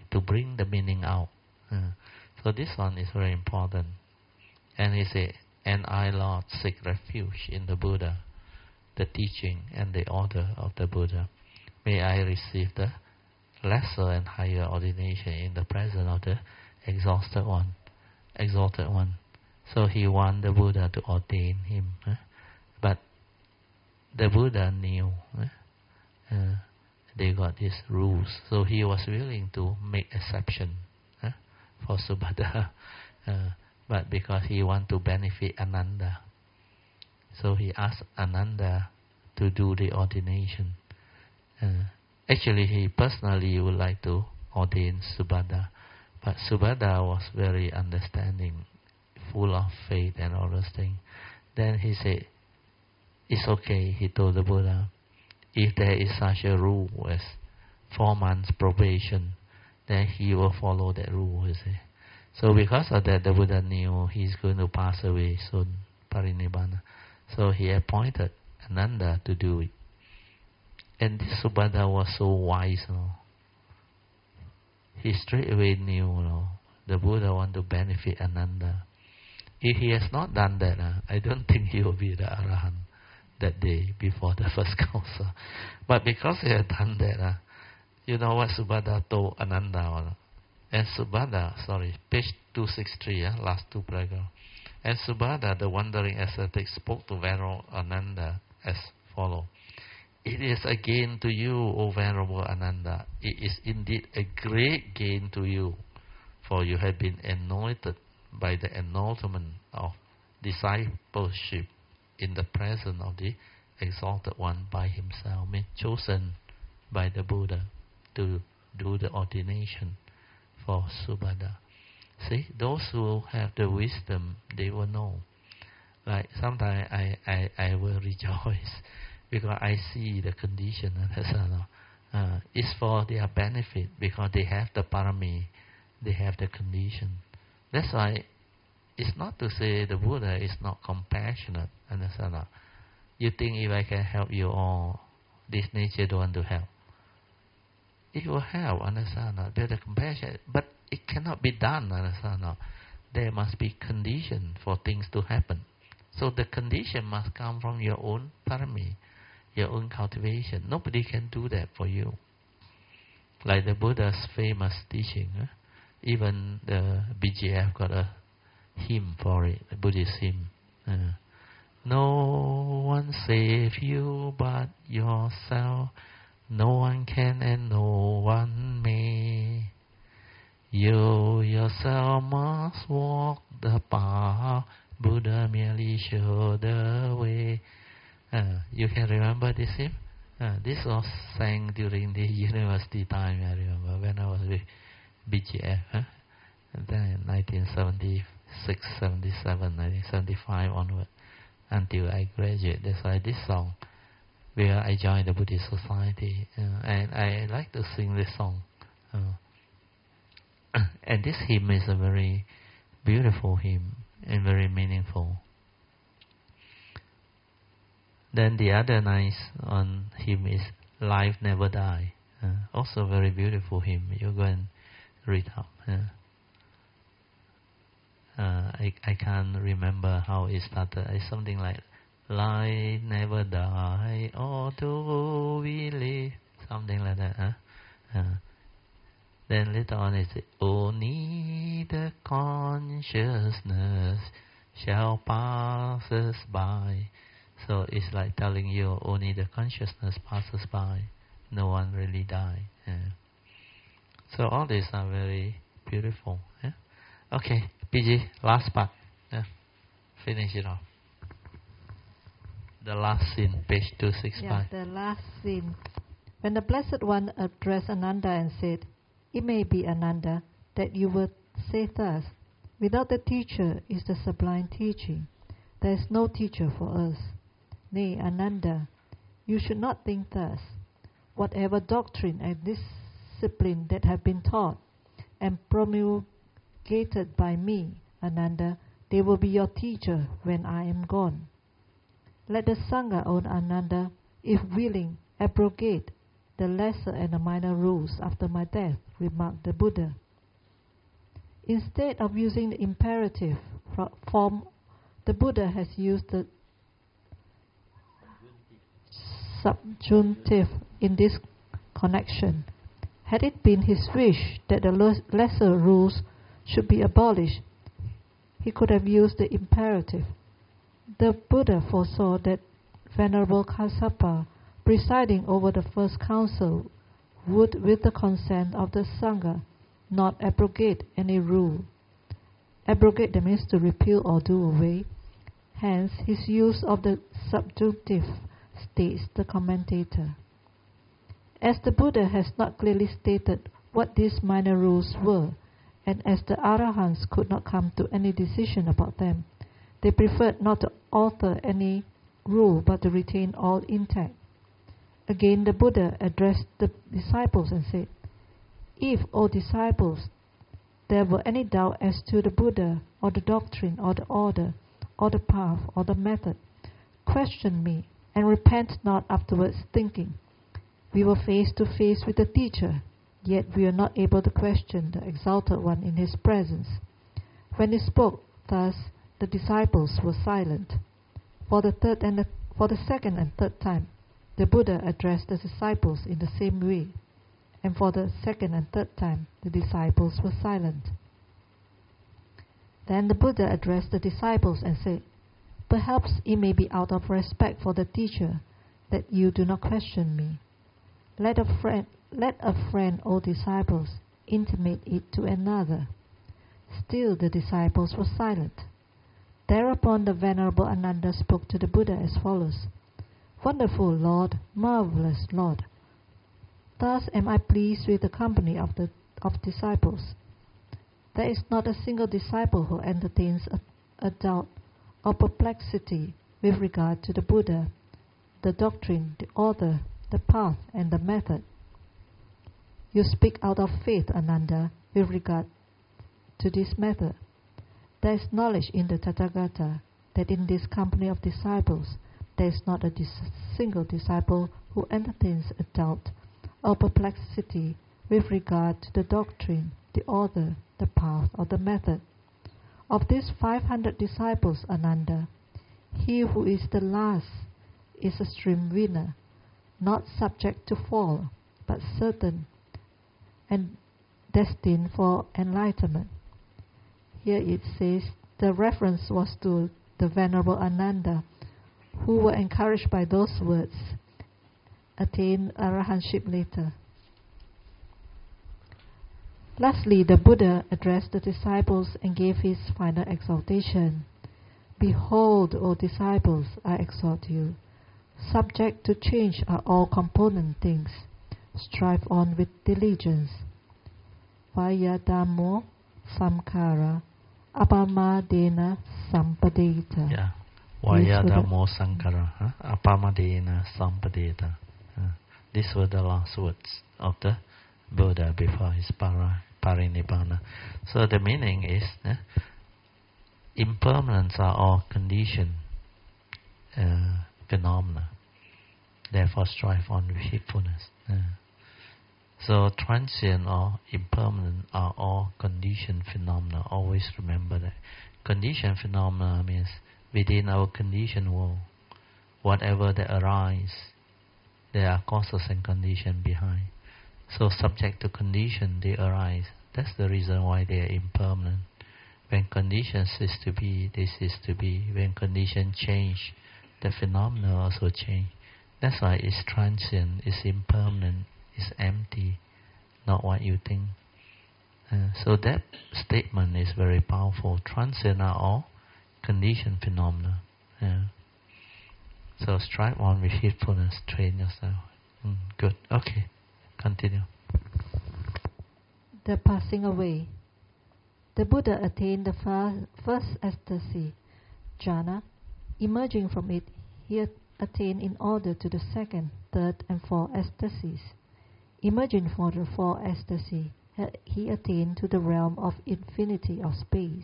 to bring the meaning out. Uh, so this one is very important. And he said, and I, Lord, seek refuge in the Buddha, the teaching and the order of the Buddha. May I receive the lesser and higher ordination in the presence of the exalted one. Exalted one. So he wanted the Buddha to ordain him. Eh? But the Buddha knew eh? uh, they got these rules. So he was willing to make exception eh? for Subhadra. Uh, but because he wanted to benefit Ananda. So he asked Ananda to do the ordination. Uh, actually, he personally would like to ordain Subhadra. But Subhadra was very understanding, full of faith and all those things. Then he said, it's okay, he told the Buddha. If there is such a rule as four months probation, then he will follow that rule, you see. So because of that, the Buddha knew he's going to pass away soon, Parinibbana. So he appointed Ananda to do it. And this Subhadra was so wise, you know. He straight away knew, you know, the Buddha want to benefit Ananda. If he has not done that, uh, I don't think he will be the Arahant that day before the first council. But because he had done that, uh, you know what Subhadra told Ananda? Uh, and Subhadra, sorry, page two sixty-three, uh, last two paragraphs. And Subhadra, the wandering ascetic, spoke to Venerable Ananda as follows. It is a gain to you, O Venerable Ananda. It is indeed a great gain to you, for you have been anointed by the announcement of discipleship in the presence of the Exalted One by himself, means chosen by the Buddha to do the ordination for Subhadra. See, those who have the wisdom, they will know. Like sometimes I, I, I will rejoice because I see the condition. Uh, it's for their benefit because they have the parami, they have the condition. That's why it's not to say the Buddha is not compassionate. Understand? You think if I can help you all, this nature don't want to help. It will help, understand? There's a compassion, but it cannot be done, understand? There must be condition for things to happen. So the condition must come from your own parami, your own cultivation. Nobody can do that for you. Like the Buddha's famous teaching, eh? Even the B G F got a hymn for it, a Buddhist hymn. Uh, no one save you but yourself. No one can and no one may. You yourself must walk the path. Buddha merely showed the way. Uh, you can remember this hymn? Uh, this was sang during the university time, I remember, when I was with B G F. Huh? And then nineteen seventy-six, seventy-seven, nineteen seventy-five onward, until I graduated. That's why this song, where I joined the Buddhist Society, uh, and I like to sing this song. Uh, and this hymn is a very beautiful hymn and very meaningful. Then the other nice on hymn is Life Never Die. Uh, also very beautiful hymn. You go and read up. Uh, uh, I I can't remember how it started. It's something like Life never die, although we live. Something like that. Huh? Uh, then later on it says, only the consciousness shall pass us by. So it's like telling you only the consciousness passes by. No one really dies. Yeah. So all these are very beautiful. Yeah? Okay, P G, last part. Yeah. Finish it off. The last scene, page two sixty-five. Yeah, the last scene. When the Blessed One addressed Ananda and said, it may be, Ananda, that you would say thus, without the teacher is the sublime teaching. There is no teacher for us. Nay, Ananda, you should not think thus. Whatever doctrine and discipline that have been taught and promulgated by me, Ananda, they will be your teacher when I am gone. Let the Sangha, O Ananda, if willing, abrogate the lesser and the minor rules after my death, remarked the Buddha. Instead of using the imperative form, the Buddha has used the subjunctive in this connection. Had it been his wish that the lesser rules should be abolished, he could have used the imperative. The Buddha foresaw that Venerable Kassapa, presiding over the first council, would, with the consent of the Sangha, not abrogate any rule. Abrogate means to repeal or do away. Hence, his use of the subjunctive, states the commentator. As the Buddha has not clearly stated what these minor rules were, and as the Arahants could not come to any decision about them, they preferred not to alter any rule but to retain all intact. Again, the Buddha addressed the disciples and said, "If, O disciples, there were any doubt as to the Buddha, or the doctrine, or the order, or the path, or the method, question me, and repent not afterwards, thinking, we were face to face with the teacher, yet we are not able to question the exalted one in his presence." When he spoke thus, the disciples were silent. For the third and the, for the second and third time, the Buddha addressed the disciples in the same way, and for the second and third time, the disciples were silent. Then the Buddha addressed the disciples and said, "Perhaps it may be out of respect for the teacher that you do not question me. Let a friend, let a friend, O disciples, intimate it to another." Still the disciples were silent. Thereupon the Venerable Ananda spoke to the Buddha as follows: "Wonderful Lord, marvelous Lord, thus am I pleased with the company of the of disciples. There is not a single disciple who entertains a, a doubt or perplexity with regard to the Buddha, the doctrine, the order, the path, and the method. You speak out of faith, Ananda, with regard to this method. There is knowledge in the Tathagata that in this company of disciples there is not a dis- single disciple who entertains a doubt or perplexity with regard to the doctrine, the order, the path, or the method. Of these five hundred disciples, Ananda, he who is the last is a stream winner, not subject to fall, but certain and destined for enlightenment." Here it says the reference was to the Venerable Ananda, who were encouraged by those words, attained arahantship later. Lastly, the Buddha addressed the disciples and gave his final exhortation. "Behold, O disciples, I exhort you, subject to change are all component things. Strive on with diligence. Vayadamo samkara apamadena sampadeta." Yeah. Vayadamo sankara huh? apamadena sampadeta. Uh, these were the last words of the Buddha before his para, parinibbana. So the meaning is, uh, impermanence are all conditioned uh, phenomena. Therefore, strive on with heedfulness. Uh, so transient or impermanent are all conditioned phenomena. Always remember that. Conditioned phenomena means within our conditioned world, whatever that arise, there are causes and conditions behind. So subject to condition, they arise. That's the reason why they are impermanent. When conditions cease to be, they cease to be. When conditions change, the phenomena also change. That's why it's transient, it's impermanent, it's empty, not what you think. Uh, so that statement is very powerful. Transient are all conditioned phenomena. Yeah. So strive on with heedfulness, train yourself. Mm, good. Okay. Continue. The passing away. The Buddha attained the fir- first ecstasy, jhana. Emerging from it, he attained in order to the second, third, and fourth ecstasies. Emerging from the fourth ecstasy, he attained to the realm of infinity of space.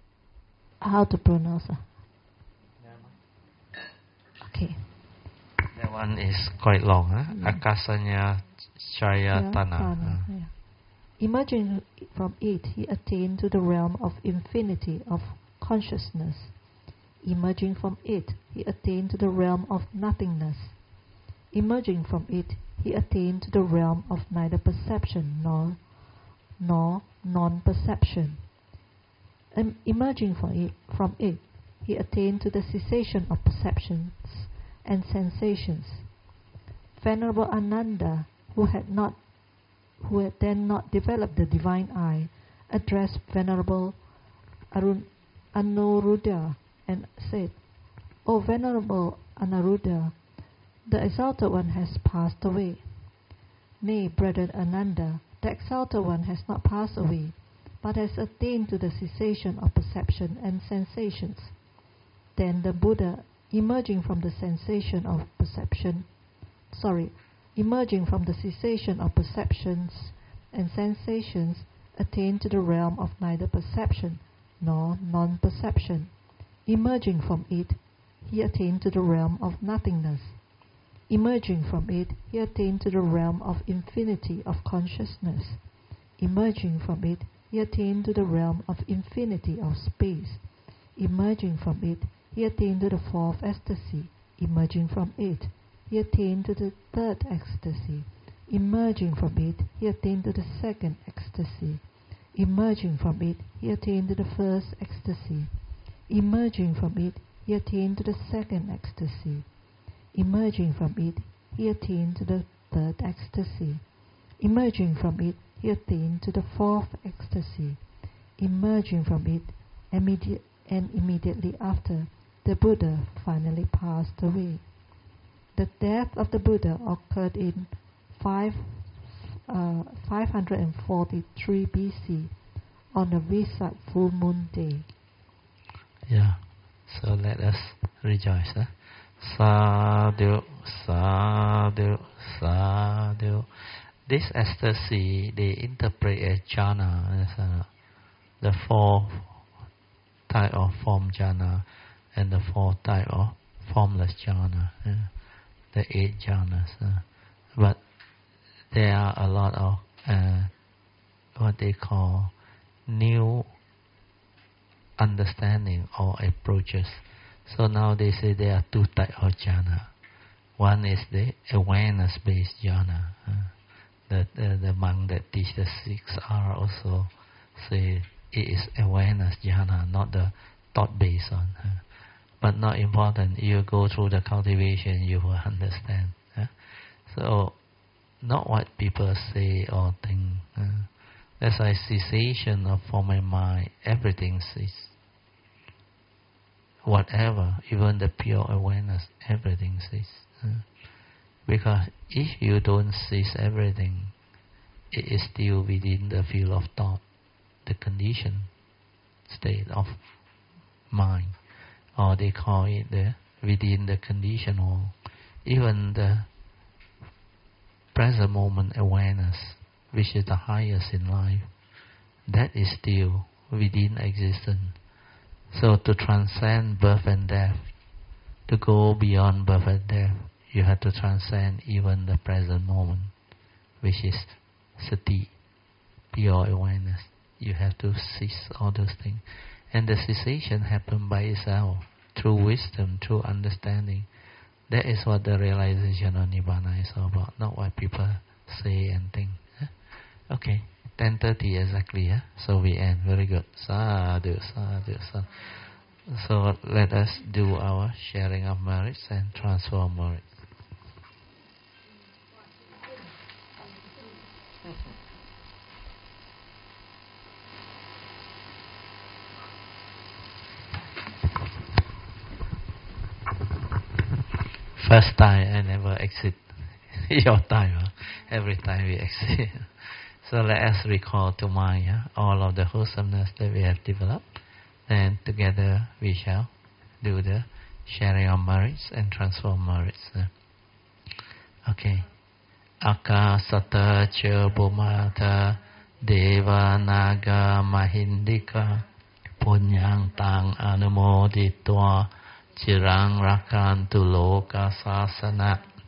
How to pronounce it? Okay. That one is quite long, huh? Yeah. Akasanya Chayatana. Yeah, yeah. Emerging from it, he attained to the realm of infinity of consciousness. Emerging from it, he attained to the realm of nothingness. Emerging from it, he attained to the realm of neither perception nor, nor non-perception. Um, emerging from it, from it, he attained to the cessation of perceptions and sensations. Venerable Ananda, who had not, who had then not developed the divine eye, addressed Venerable Arun, Anuruddha and said, "O Venerable Anuruddha, the Exalted One has passed away." "Nay, brother Ananda, the Exalted One has not passed away, but has attained to the cessation of perception and sensations." Then the Buddha, emerging from the sensation of perception, sorry, emerging from the cessation of perceptions and sensations, attained to the realm of neither perception nor non-perception. Emerging from it, he attained to the realm of nothingness. Emerging from it, he attained to the realm of infinity of consciousness. Emerging from it, he attained to the realm of infinity of space. Emerging from it, he attained to the fourth ecstasy. Emerging from it, he attained to the third ecstasy. Emerging from it, he attained to the second ecstasy. Emerging from it, he attained to the first ecstasy. Emerging from it, he attained to the second ecstasy. Emerging from it, he attained to the third ecstasy. Emerging from it, he attained to the fourth ecstasy. Emerging from it, immediate, and immediately after, the Buddha finally passed away. The death of the Buddha occurred in five, uh, five hundred forty-three B C on the Vesak full moon day. Yeah, so let us rejoice. Huh? Sadhu, sadhu, sadhu. This ecstasy, they interpret as jhana, as uh, the four type of form jhana and the four type of formless jhana, uh, the eight jhanas. Uh, but there are a lot of uh, what they call new understanding or approaches. So now they say there are two types of jhana. One is the awareness-based jhana. Uh, the, the the monk that teach the six R also say it is awareness jhana, not the thought-based one. Uh, but not important. You go through the cultivation, you will understand. Uh, so not what people say or think. Uh, that's why cessation of form and mind, everything ceases. Whatever, even the pure awareness, everything ceases. Uh, because if you don't cease everything, it is still within the field of thought, the conditioned state of mind, or they call it the within the conditional. Even the present moment awareness, which is the highest in life, that is still within existence. So to transcend birth and death, to go beyond birth and death, you have to transcend even the present moment, which is sati, pure awareness. You have to cease all those things. And the cessation happens by itself, through wisdom, through understanding. That is what the realization of Nibbana is all about, not what people say and think. Huh? Okay, ten thirty exactly, yeah? So we end. Very good. Sadhu, sadhu, sadhu. So let us do our sharing of merits and transform merits. First time I never exit your time. Huh? Every time we exit. So let us recall to mind yeah, all of the wholesomeness that we have developed. Then together we shall do the sharing of merits and transform merits. Uh, okay. Akasata cha bhumata deva naga mahindika punyang tang anumoditwa Chirang rakantu loka sasana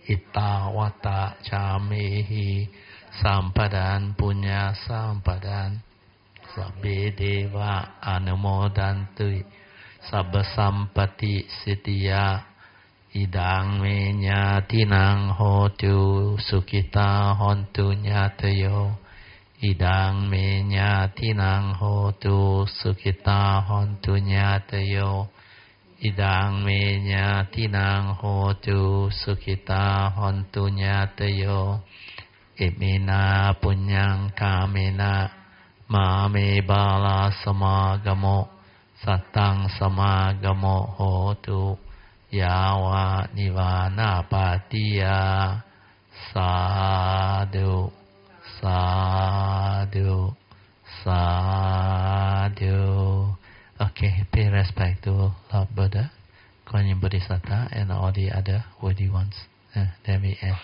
อิตาวตะชามิหิสัมปดานปุญญาสัมปดานสัพเพเทวะอนุโมดันตุสัพพสัมปติสิทธิยาอิดังเมญาตินังโหตุสุขิตาหอนตุญาตโยอิดังเมญาตินังโหตุสุขิตาหอนตุญาตโยอิดังเมญาตินังโหตุสุขิตาหอนตุญาตโยเอเมนาปุญญังกาเมนะมาเมบาลาสมากโมสัตตังสมากโมโหตุยาวานิวานาปาติยาสาธุสาธุสาธุ Okay, pay respect to Lord Buddha, Kuan Yin Bodhisattva, and all the other worthy ones. Uh, then we end.